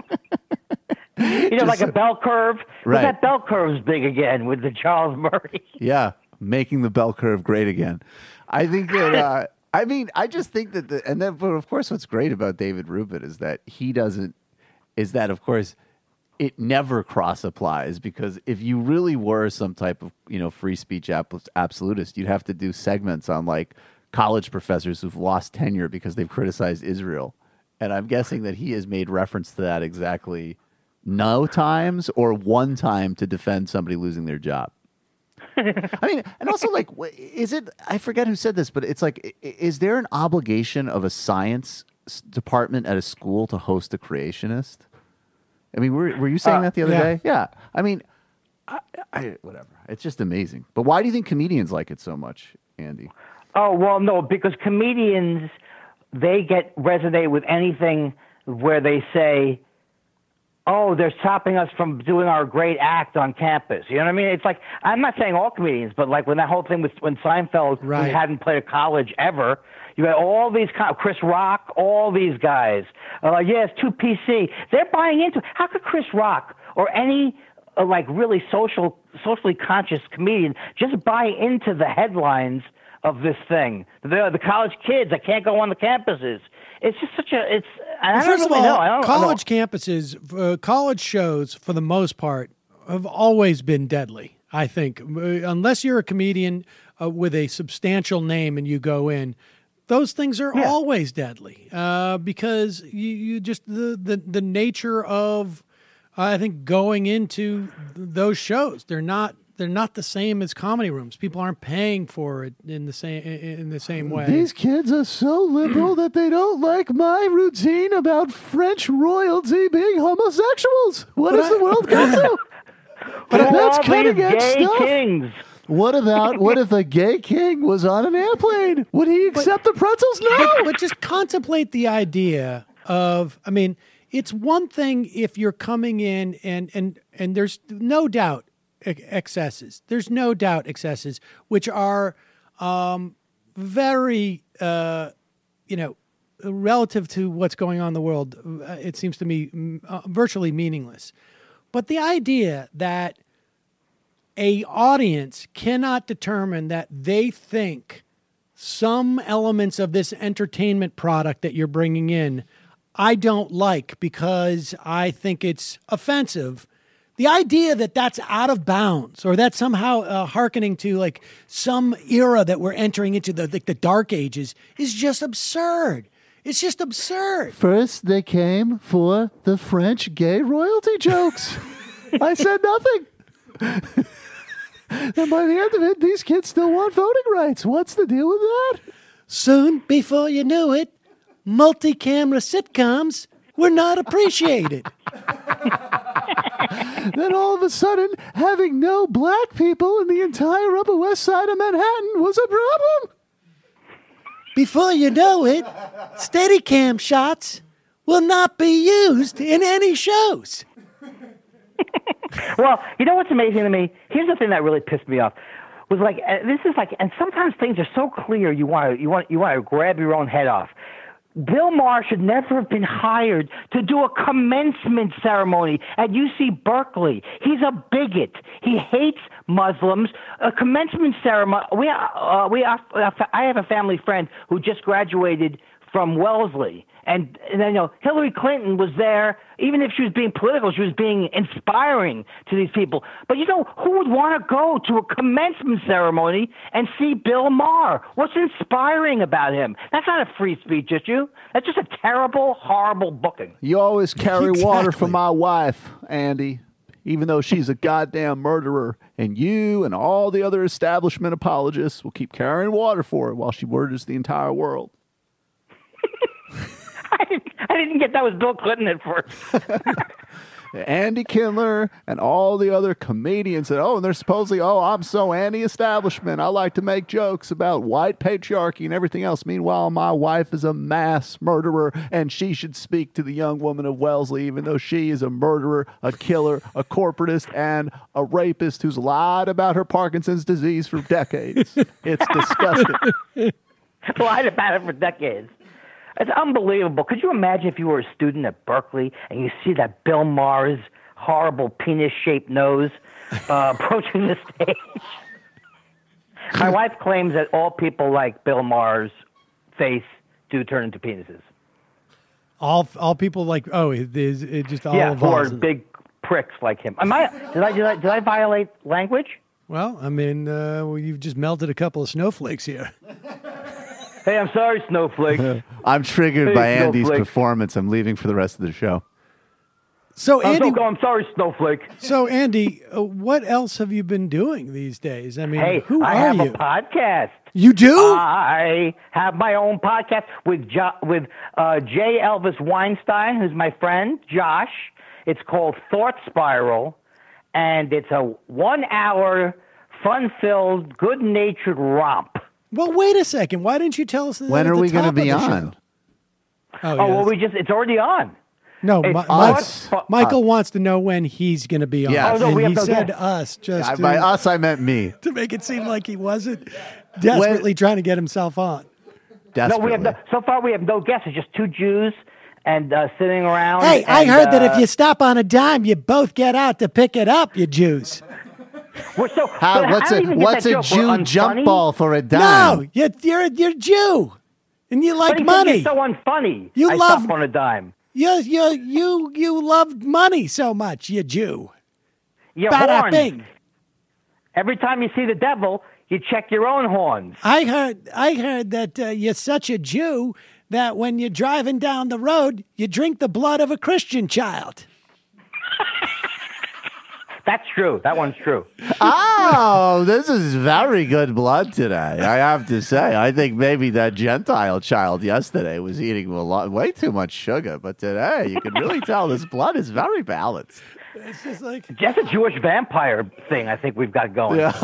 Like a bell curve. Right. That bell curve's big again with the Charles Murray. Yeah, making the bell curve great again. I think that, I just think that, but of course what's great about David Rubin is that of course, it never cross applies, because if you really were some type of, free speech absolutist, you'd have to do segments on college professors who've lost tenure because they've criticized Israel. And I'm guessing that he has made reference to that exactly no times or one time to defend somebody losing their job. And also is it, I forget who said this, but it's is there an obligation of a science department at a school to host a creationist? Were you saying that the other day? Yeah. whatever. It's just amazing. But why do you think comedians like it so much, Andy? Oh, well, no, because comedians, they resonate with anything where they say, oh, they're stopping us from doing our great act on campus. You know what I mean? It's like, I'm not saying all comedians, but like when that whole thing when Seinfeld, who hadn't played a college ever, you had all these, Chris Rock, all these guys. Yeah, it's too PC. They're buying into it. How could Chris Rock or any like really socially conscious comedian just buy into the headlines of this thing? The college kids that can't go on the campuses. It's just such a. It's. I First don't of really all, know. college campuses, college shows, for the most part, have always been deadly. I think, unless you're a comedian with a substantial name and you go in, those things are always deadly because you just the nature of. I think going into those shows, they're not the same as comedy rooms. People aren't paying for it in the same way. These kids are so liberal that they don't like my routine about French royalty being homosexuals. What does the world come to? But that's all cutting these edge gay stuff. kings. What if a gay king was on an airplane? Would he accept the pretzels? No. But just contemplate the idea of, I mean, it's one thing if you're coming in and there's no doubt excesses. There's no doubt excesses, which are very, relative to what's going on in the world, it seems to me virtually meaningless. But the idea that a audience cannot determine that they think some elements of this entertainment product that you're bringing in I don't like because I think it's offensive. The idea that that's out of bounds or that's somehow hearkening to like some era that we're entering into the dark ages is just absurd. It's just absurd. First, they came for the French gay royalty jokes. I said nothing. And by the end of it, these kids still want voting rights. What's the deal with that? Soon, before you knew it, multi-camera sitcoms were not appreciated. Then all of a sudden, having no black people in the entire Upper West Side of Manhattan was a problem. Before you know it, Steadicam shots will not be used in any shows. Well, you know what's amazing to me? Here's the thing that really pissed me off. Was like this is like, and sometimes things are so clear you want to grab your own head off. Bill Maher should never have been hired to do a commencement ceremony at UC Berkeley. He's a bigot. He hates Muslims. A commencement ceremony. I have a family friend who just graduated from Wellesley. And then, Hillary Clinton was there. Even if she was being political, she was being inspiring to these people. But who would want to go to a commencement ceremony and see Bill Maher? What's inspiring about him? That's not a free speech issue. That's just a terrible, horrible booking. You always carry water for my wife, Andy, even though she's a goddamn murderer. And you and all the other establishment apologists will keep carrying water for her while she murders the entire world. I didn't get that was Bill Clinton at first. Andy Kindler and all the other comedians that, and they're supposedly, I'm so anti-establishment. I like to make jokes about white patriarchy and everything else. Meanwhile, my wife is a mass murderer, and she should speak to the young woman of Wellesley, even though she is a murderer, a killer, a corporatist, and a rapist who's lied about her Parkinson's disease for decades. It's disgusting. Lied about it for decades. It's unbelievable. Could you imagine if you were a student at Berkeley and you see that Bill Maher's horrible penis-shaped nose approaching the stage? My wife claims that all people like Bill Maher's face do turn into penises. All people like it just all evolves. Or big pricks like him. Did I violate language? Well, I mean, you've just melted a couple of snowflakes here. Hey, I'm sorry, Snowflake. I'm triggered by Andy's performance. I'm leaving for the rest of the show. So, Andy, I'm sorry, Snowflake. So, Andy, what else have you been doing these days? I mean, who I are have you? a podcast. You do? I have my own podcast with J. Elvis Weinstein, who's my friend, Josh. It's called Thought Spiral. and it's a 1 hour, fun-filled, good-natured romp. Well, wait a second. Why didn't you tell us that When at are the we going to top be of the on? show? Well, it's already on. No, It's Michael wants to know when he's going to be on. Yes. Oh, no, and we have he no said guest. us just By us, I meant me. to make it seem like he wasn't desperately trying to get himself on. No, we have so far we have no guests. It's just two Jews and sitting around. Hey, I and, heard that if you stop on a dime, you both get out to pick it up, you Jews. What's a Jew jump ball for a dime? No, you're Jew, and you like but he money. It's so unfunny. You I love stop on a dime. You love money so much, you Jew. Your Bada horns. bing. Every time you see the devil, you check your own horns. I heard that you're such a Jew that when you're driving down the road, you drink the blood of a Christian child. That's true. That one's true. Oh, this is very good blood today. I have to say. I think maybe that Gentile child yesterday was eating way too much sugar, but today you can really tell this blood is very balanced. It's just like that's a Jewish vampire thing. I think we've got going. Yeah.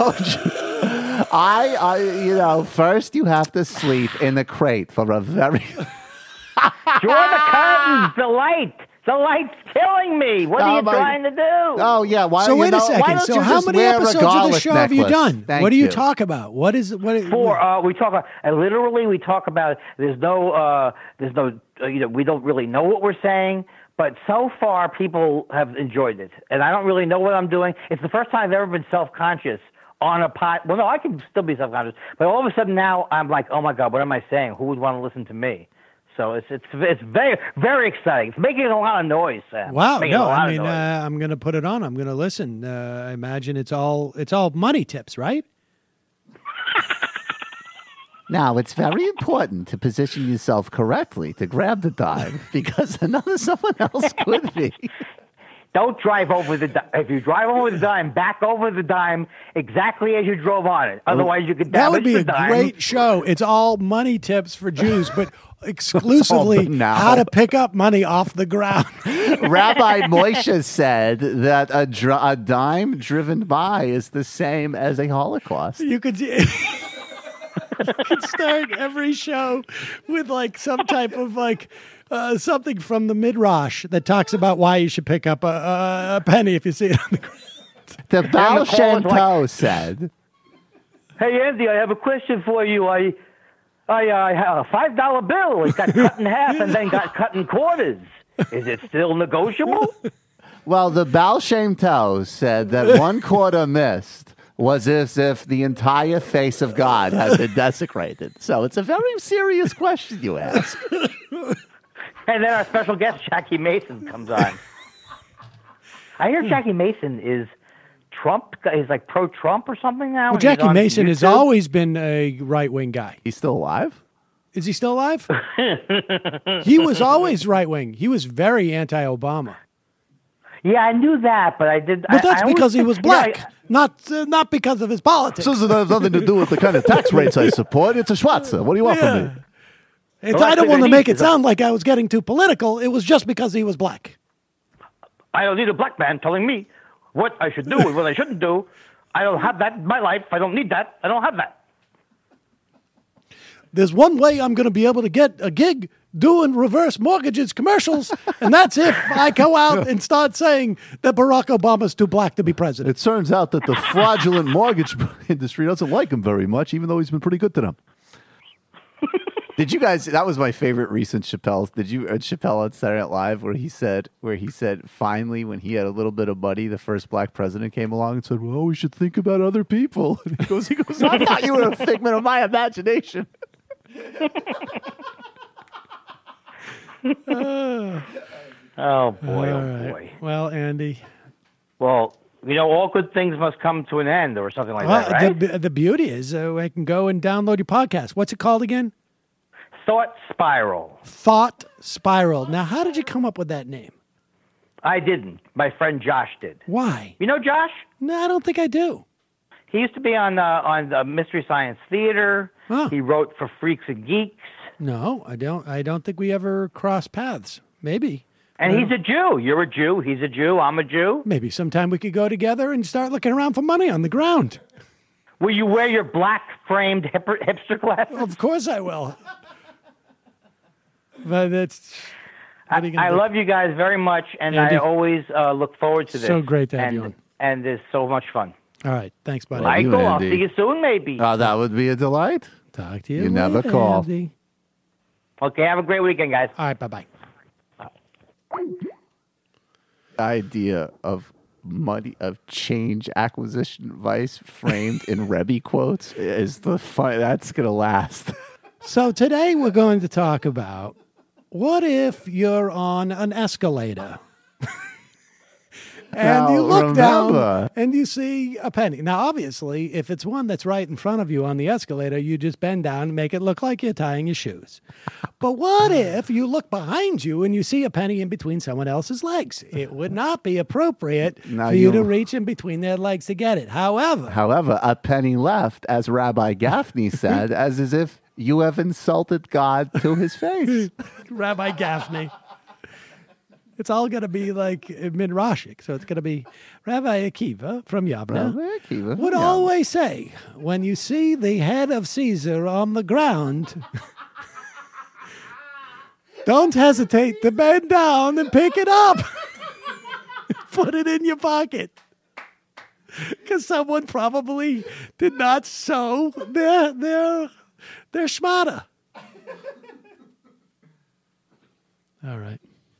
First you have to sleep in the crate for a very. Draw the curtains. The light's killing me. What are you trying to do? Oh yeah. Why? So wait a second. Why don't So you how just many wear a episodes of the garlic show have you necklace? done? Thank What do you you. talk about? What is what? We talk about literally. We talk about. There's no. We don't really know what we're saying. But so far, people have enjoyed it, and I don't really know what I'm doing. It's the first time I've ever been self-conscious on a pod. Well, no, I can still be self-conscious, but all of a sudden now I'm like, oh my God, what am I saying? Who would want to listen to me? So it's very, very exciting. It's making a lot of noise, Sam. Wow, Making no, a lot I of mean, noise. I'm going to put it on. I'm going to listen. I imagine it's all money tips, right? Now, it's very important to position yourself correctly to grab the dime because someone else could be. Don't drive over the dime. If you drive over the dime, back over the dime exactly as you drove on it. Otherwise, you could That damage would be the a dime. great show. It's all money tips for Jews, but exclusively banal. how to pick up money off the ground. Rabbi Moshe said that a dime driven by is the same as a Holocaust. You could start every show with like some type of like something from the Midrash that talks about why you should pick up a penny if you see it on the ground. The Baal Shem Tov said, Hey, Andy, I have a question for you. I have a $5 bill. It got cut in half and then got cut in quarters. Is it still negotiable? well, the Baal Shem Tov said that 1 quarter missed was as if the entire face of God had been desecrated. So it's a very serious question you ask. And then our special guest, Jackie Mason, comes on. I hear Jackie Mason is like pro-Trump or something now. Well, Jackie Mason has always been a right-wing guy. He's still alive? Is he still alive? He was always right-wing. He was very anti-Obama. Yeah, I knew that, but I did. But that's because he was black, You know, not because of his politics. This has nothing to do with the kind of tax rates I support. It's a Schwarzer. What do you want from me? I don't want to make it sound like I was getting too political. It was just because he was black. I don't need a black man telling me what I should do and what I shouldn't do. I don't have that in my life. I don't need that. I don't have that. There's one way I'm going to be able to get a gig doing reverse mortgages commercials, and that's if I go out and start saying that Barack Obama's too black to be president. It turns out that the fraudulent mortgage industry doesn't like him very much, even though he's been pretty good to them. Did you guys? That was my favorite recent Chappelle. Did you Chappelle on Saturday Night Live where he said finally when he had a little bit of money, the first black president came along and said, "Well, we should think about other people." And he goes, "I thought you were a figment of my imagination." Oh boy! Oh boy! Well, Andy. Well, all good things must come to an end, or something like that, right? The beauty is I can go and download your podcast. What's it called again? Thought Spiral. Thought Spiral. Now, how did you come up with that name? I didn't. My friend Josh did. Why? You know Josh? No, I don't think I do. He used to be on Mystery Science Theater. Huh. He wrote for Freaks and Geeks. No, I don't. I don't think we ever crossed paths. Maybe And he's a Jew. You're a Jew. He's a Jew. I'm a Jew. Maybe sometime we could go together and start looking around for money on the ground. Will you wear your black-framed hipster glasses? Of course I will. But it's... I love you guys very much, and Andy, I always look forward to this. So great to have you on. And it's so much fun. All right. Thanks, buddy. Michael, I'll see you soon, maybe. Oh, that would be a delight. Talk to you You never later, call. Andy. Okay, have a great weekend, guys. All right, bye-bye. Idea of money of change acquisition advice framed in Rebbe quotes is the fun. That's gonna last. So today we're going to talk about what if you're on an escalator and Now, you look down remember- and you see a penny. Now, obviously, if it's one that's right in front of you on the escalator, you just bend down and make it look like you're tying your shoes. But what if you look behind you and you see a penny in between someone else's legs? It would not be appropriate Now for you to you- reach in between their legs to get it. However, a penny left, as Rabbi Gaffney said, as if you have insulted God to his face. Rabbi Gaffney. It's all going to be like Midrashic. So it's going to be Rabbi Akiva from Yavne Rabbi Akiva would from Yavne. always say, when you see the head of Caesar on the ground, don't hesitate to bend down and pick it up. Put it in your pocket. Because someone probably did not sew their schmata. All right.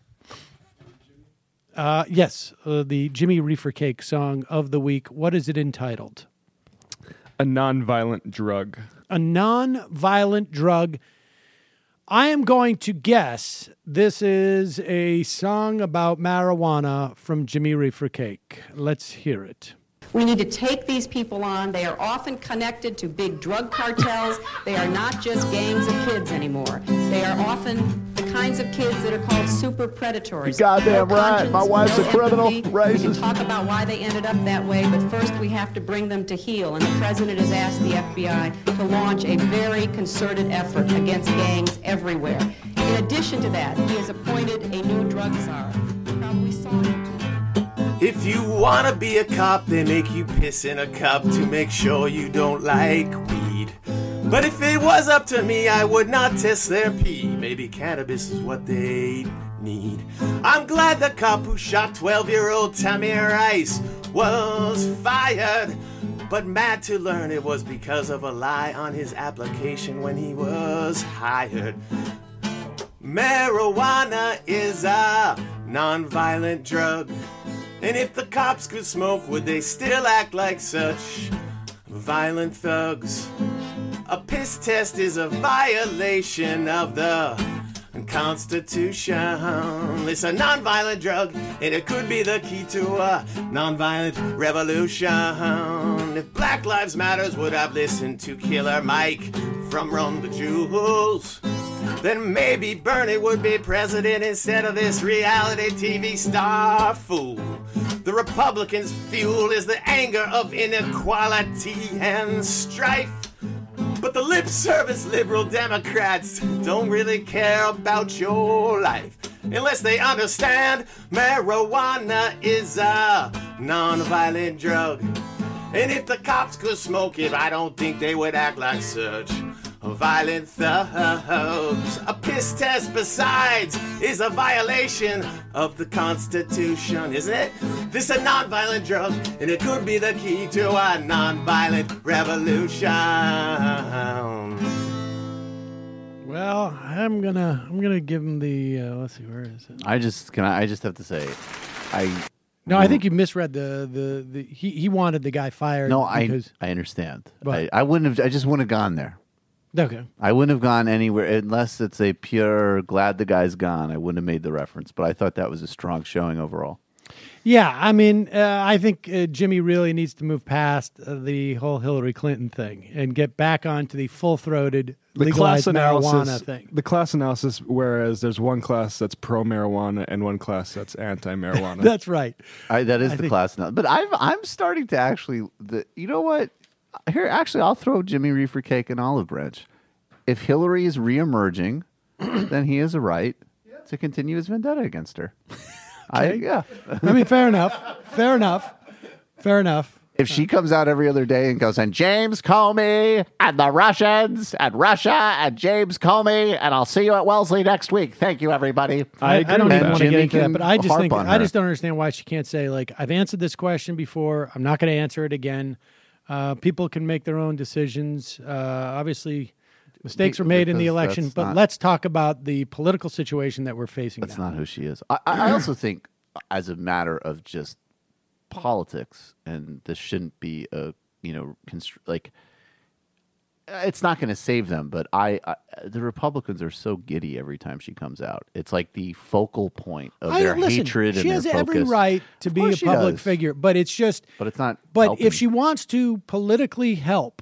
Yes, the Jimmy Reefer Cake song of the week. What is it entitled? A non-violent drug. A non-violent drug. I am going to guess this is a song about marijuana from Jimmy Reefer Cake. Let's hear it. We need to take these people on. They are often connected to big drug cartels. They are not just gangs of kids anymore. They are often the kinds of kids that are called super predators. You goddamn No right. conscience, My wife's no a criminal, empathy. We can racist. talk about why they ended up that way, but first we have to bring them to heel. And the president has asked the FBI to launch a very concerted effort against gangs everywhere. In addition to that, he has appointed a new drug czar. You probably saw him. If you wanna be a cop, they make you piss in a cup to make sure you don't like weed. But if it was up to me, I would not test their pee. Maybe cannabis is what they need. I'm glad the cop who shot 12-year-old Tamir Rice was fired, but mad to learn it was because of a lie on his application when he was hired. Marijuana is a non-violent drug. And if the cops could smoke, would they still act like such violent thugs? A piss test is a violation of the Constitution. It's a non-violent drug, and it could be the key to a non-violent revolution. If Black Lives Matters would have listened to Killer Mike from Run the Jewels, then maybe Bernie would be president instead of this reality TV star fool. The Republicans' fuel is the anger of inequality and strife. But the lip service liberal Democrats don't really care about your life unless they understand marijuana is a non-violent drug. And if the cops could smoke it, I don't think they would act like such violent thugs. A piss test, besides, is a violation of the Constitution, isn't it? This is a non-violent drug, and it could be the key to a non-violent revolution. Well, I'm gonna give him the let's see, where is it? I just have to say, No, I think you misread the he wanted the guy fired. No, because, I understand. But- I wouldn't have. I just wouldn't have gone there. Okay. I wouldn't have gone anywhere unless it's a pure glad the guy's gone. I wouldn't have made the reference, but I thought that was a strong showing overall. Yeah, I mean, I think Jimmy really needs to move past the whole Hillary Clinton thing and get back onto the full-throated legalized marijuana thing. The class analysis, whereas there's one class that's pro-marijuana and one class that's anti-marijuana. That's right. That is I the think- class now. But I'm starting to actually. You know what? Here, actually, I'll throw Jimmy Reefer Cake and Olive Branch. If Hillary is reemerging, then he has a right to continue his vendetta against her. Okay. I mean, fair enough. If she comes out every other day and goes, and James Comey and the Russians and Russia and James Comey, and I'll see you at Wellesley next week. Thank you, everybody. I don't even want to get into that, but I just think I just don't. don't understand why she can't say, like, I've answered this question before. I'm not going to answer it again. People can make their own decisions. Obviously, mistakes were made in the election, but let's talk about the political situation that we're facing now. That's not who she is. I also think, as a matter of just politics, and this shouldn't be a it's not going to save them, but the Republicans are so giddy every time she comes out. It's like the focal point of their hatred and their focus. She has every right to be a public figure, but it's just. But it's not. But helping. if she wants to politically help,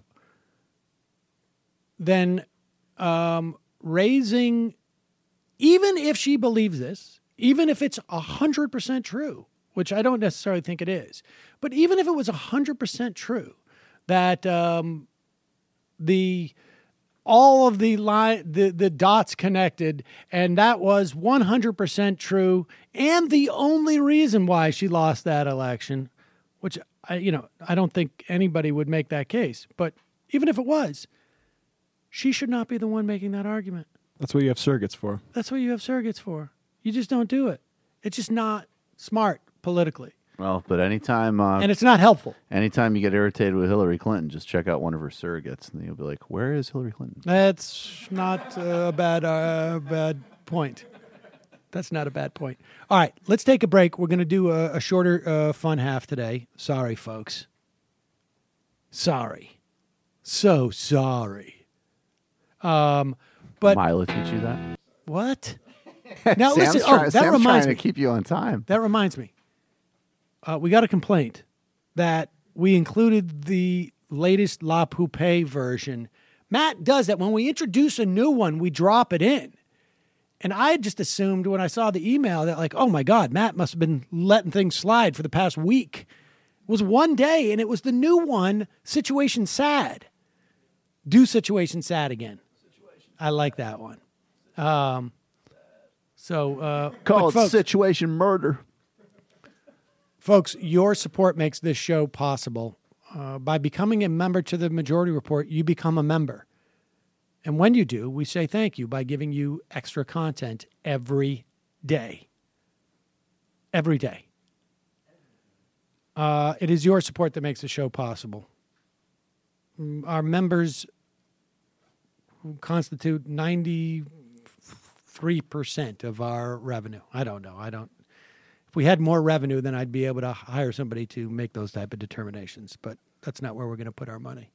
then raising, even if she believes this, even if it's 100% true, which I don't necessarily think it is, but even if it was 100% true that all of the dots connected, and that was 100% true, and the only reason why she lost that election, which I don't think anybody would make that case, but even if it was, she should not be the one making that argument. That's what you have surrogates for. That's what you have surrogates for. You just don't do it. It's just not smart politically. Well, but anytime... and it's not helpful. Anytime you get irritated with Hillary Clinton, just check out one of her surrogates, and you'll be like, where is Hillary Clinton? That's not a bad point. That's not a bad point. All right, let's take a break. We're going to do a shorter fun half today. Sorry, folks. Sorry. So sorry. But Mila teach you that? What? Now Sam's listen. That reminds trying me. to keep you on time. That reminds me. We got a complaint that we included the latest La Poupée version. Matt does that. When we introduce a new one, we drop it in. And I just assumed when I saw the email that, like, oh my God, Matt must have been letting things slide for the past week. It was one day, and it was the new one, Situation Sad. Do Situation Sad again. I like that one. Call but it folks, Situation Murder. Folks, your support makes this show possible. By becoming a member to the Majority Report, you become a member. And when you do, we say thank you by giving you extra content every day. Every day. It is your support that makes the show possible. Our members constitute 93% of our revenue. I don't know. If we had more revenue, then I'd be able to hire somebody to make those type of determinations. But that's not where we're going to put our money.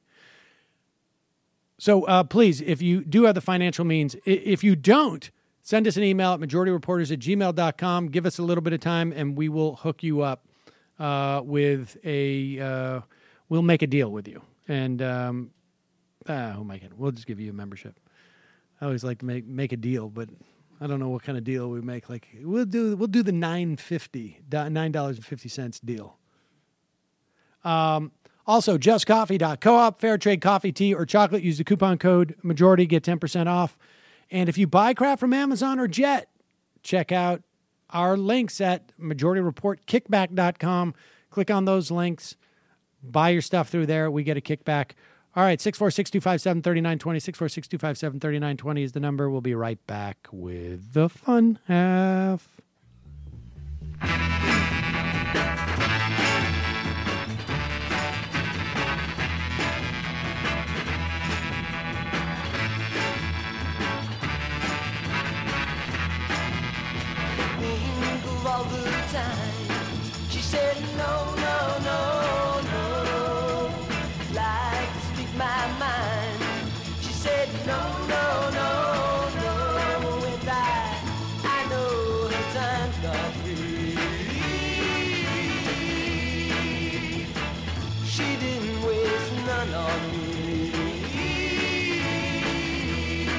So please, if you do have the financial means, if you don't, send us an email at majorityreporters@gmail.com. Give us a little bit of time, and we will hook you up with we'll make a deal with you. And we'll just give you a membership. I always like to make a deal, but I don't know what kind of deal we make. Like we'll do the $9.50 deal. Also, justcoffee.coop, fair trade coffee, tea, or chocolate. Use the coupon code majority, get 10% off. And if you buy crap from Amazon or Jet, check out our links at majorityreportkickback.com. Click on those links. Buy your stuff through there. We get a kickback. All right, 646-257-3920. 646-257-3920 is the number. We'll be right back with the fun half. All the time, she said no, no, no, no. Like to speak my mind. She said no, no, no, no. And I know her time's not free. She didn't waste none on me.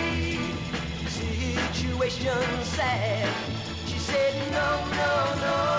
Situation sad. She said no, no, no.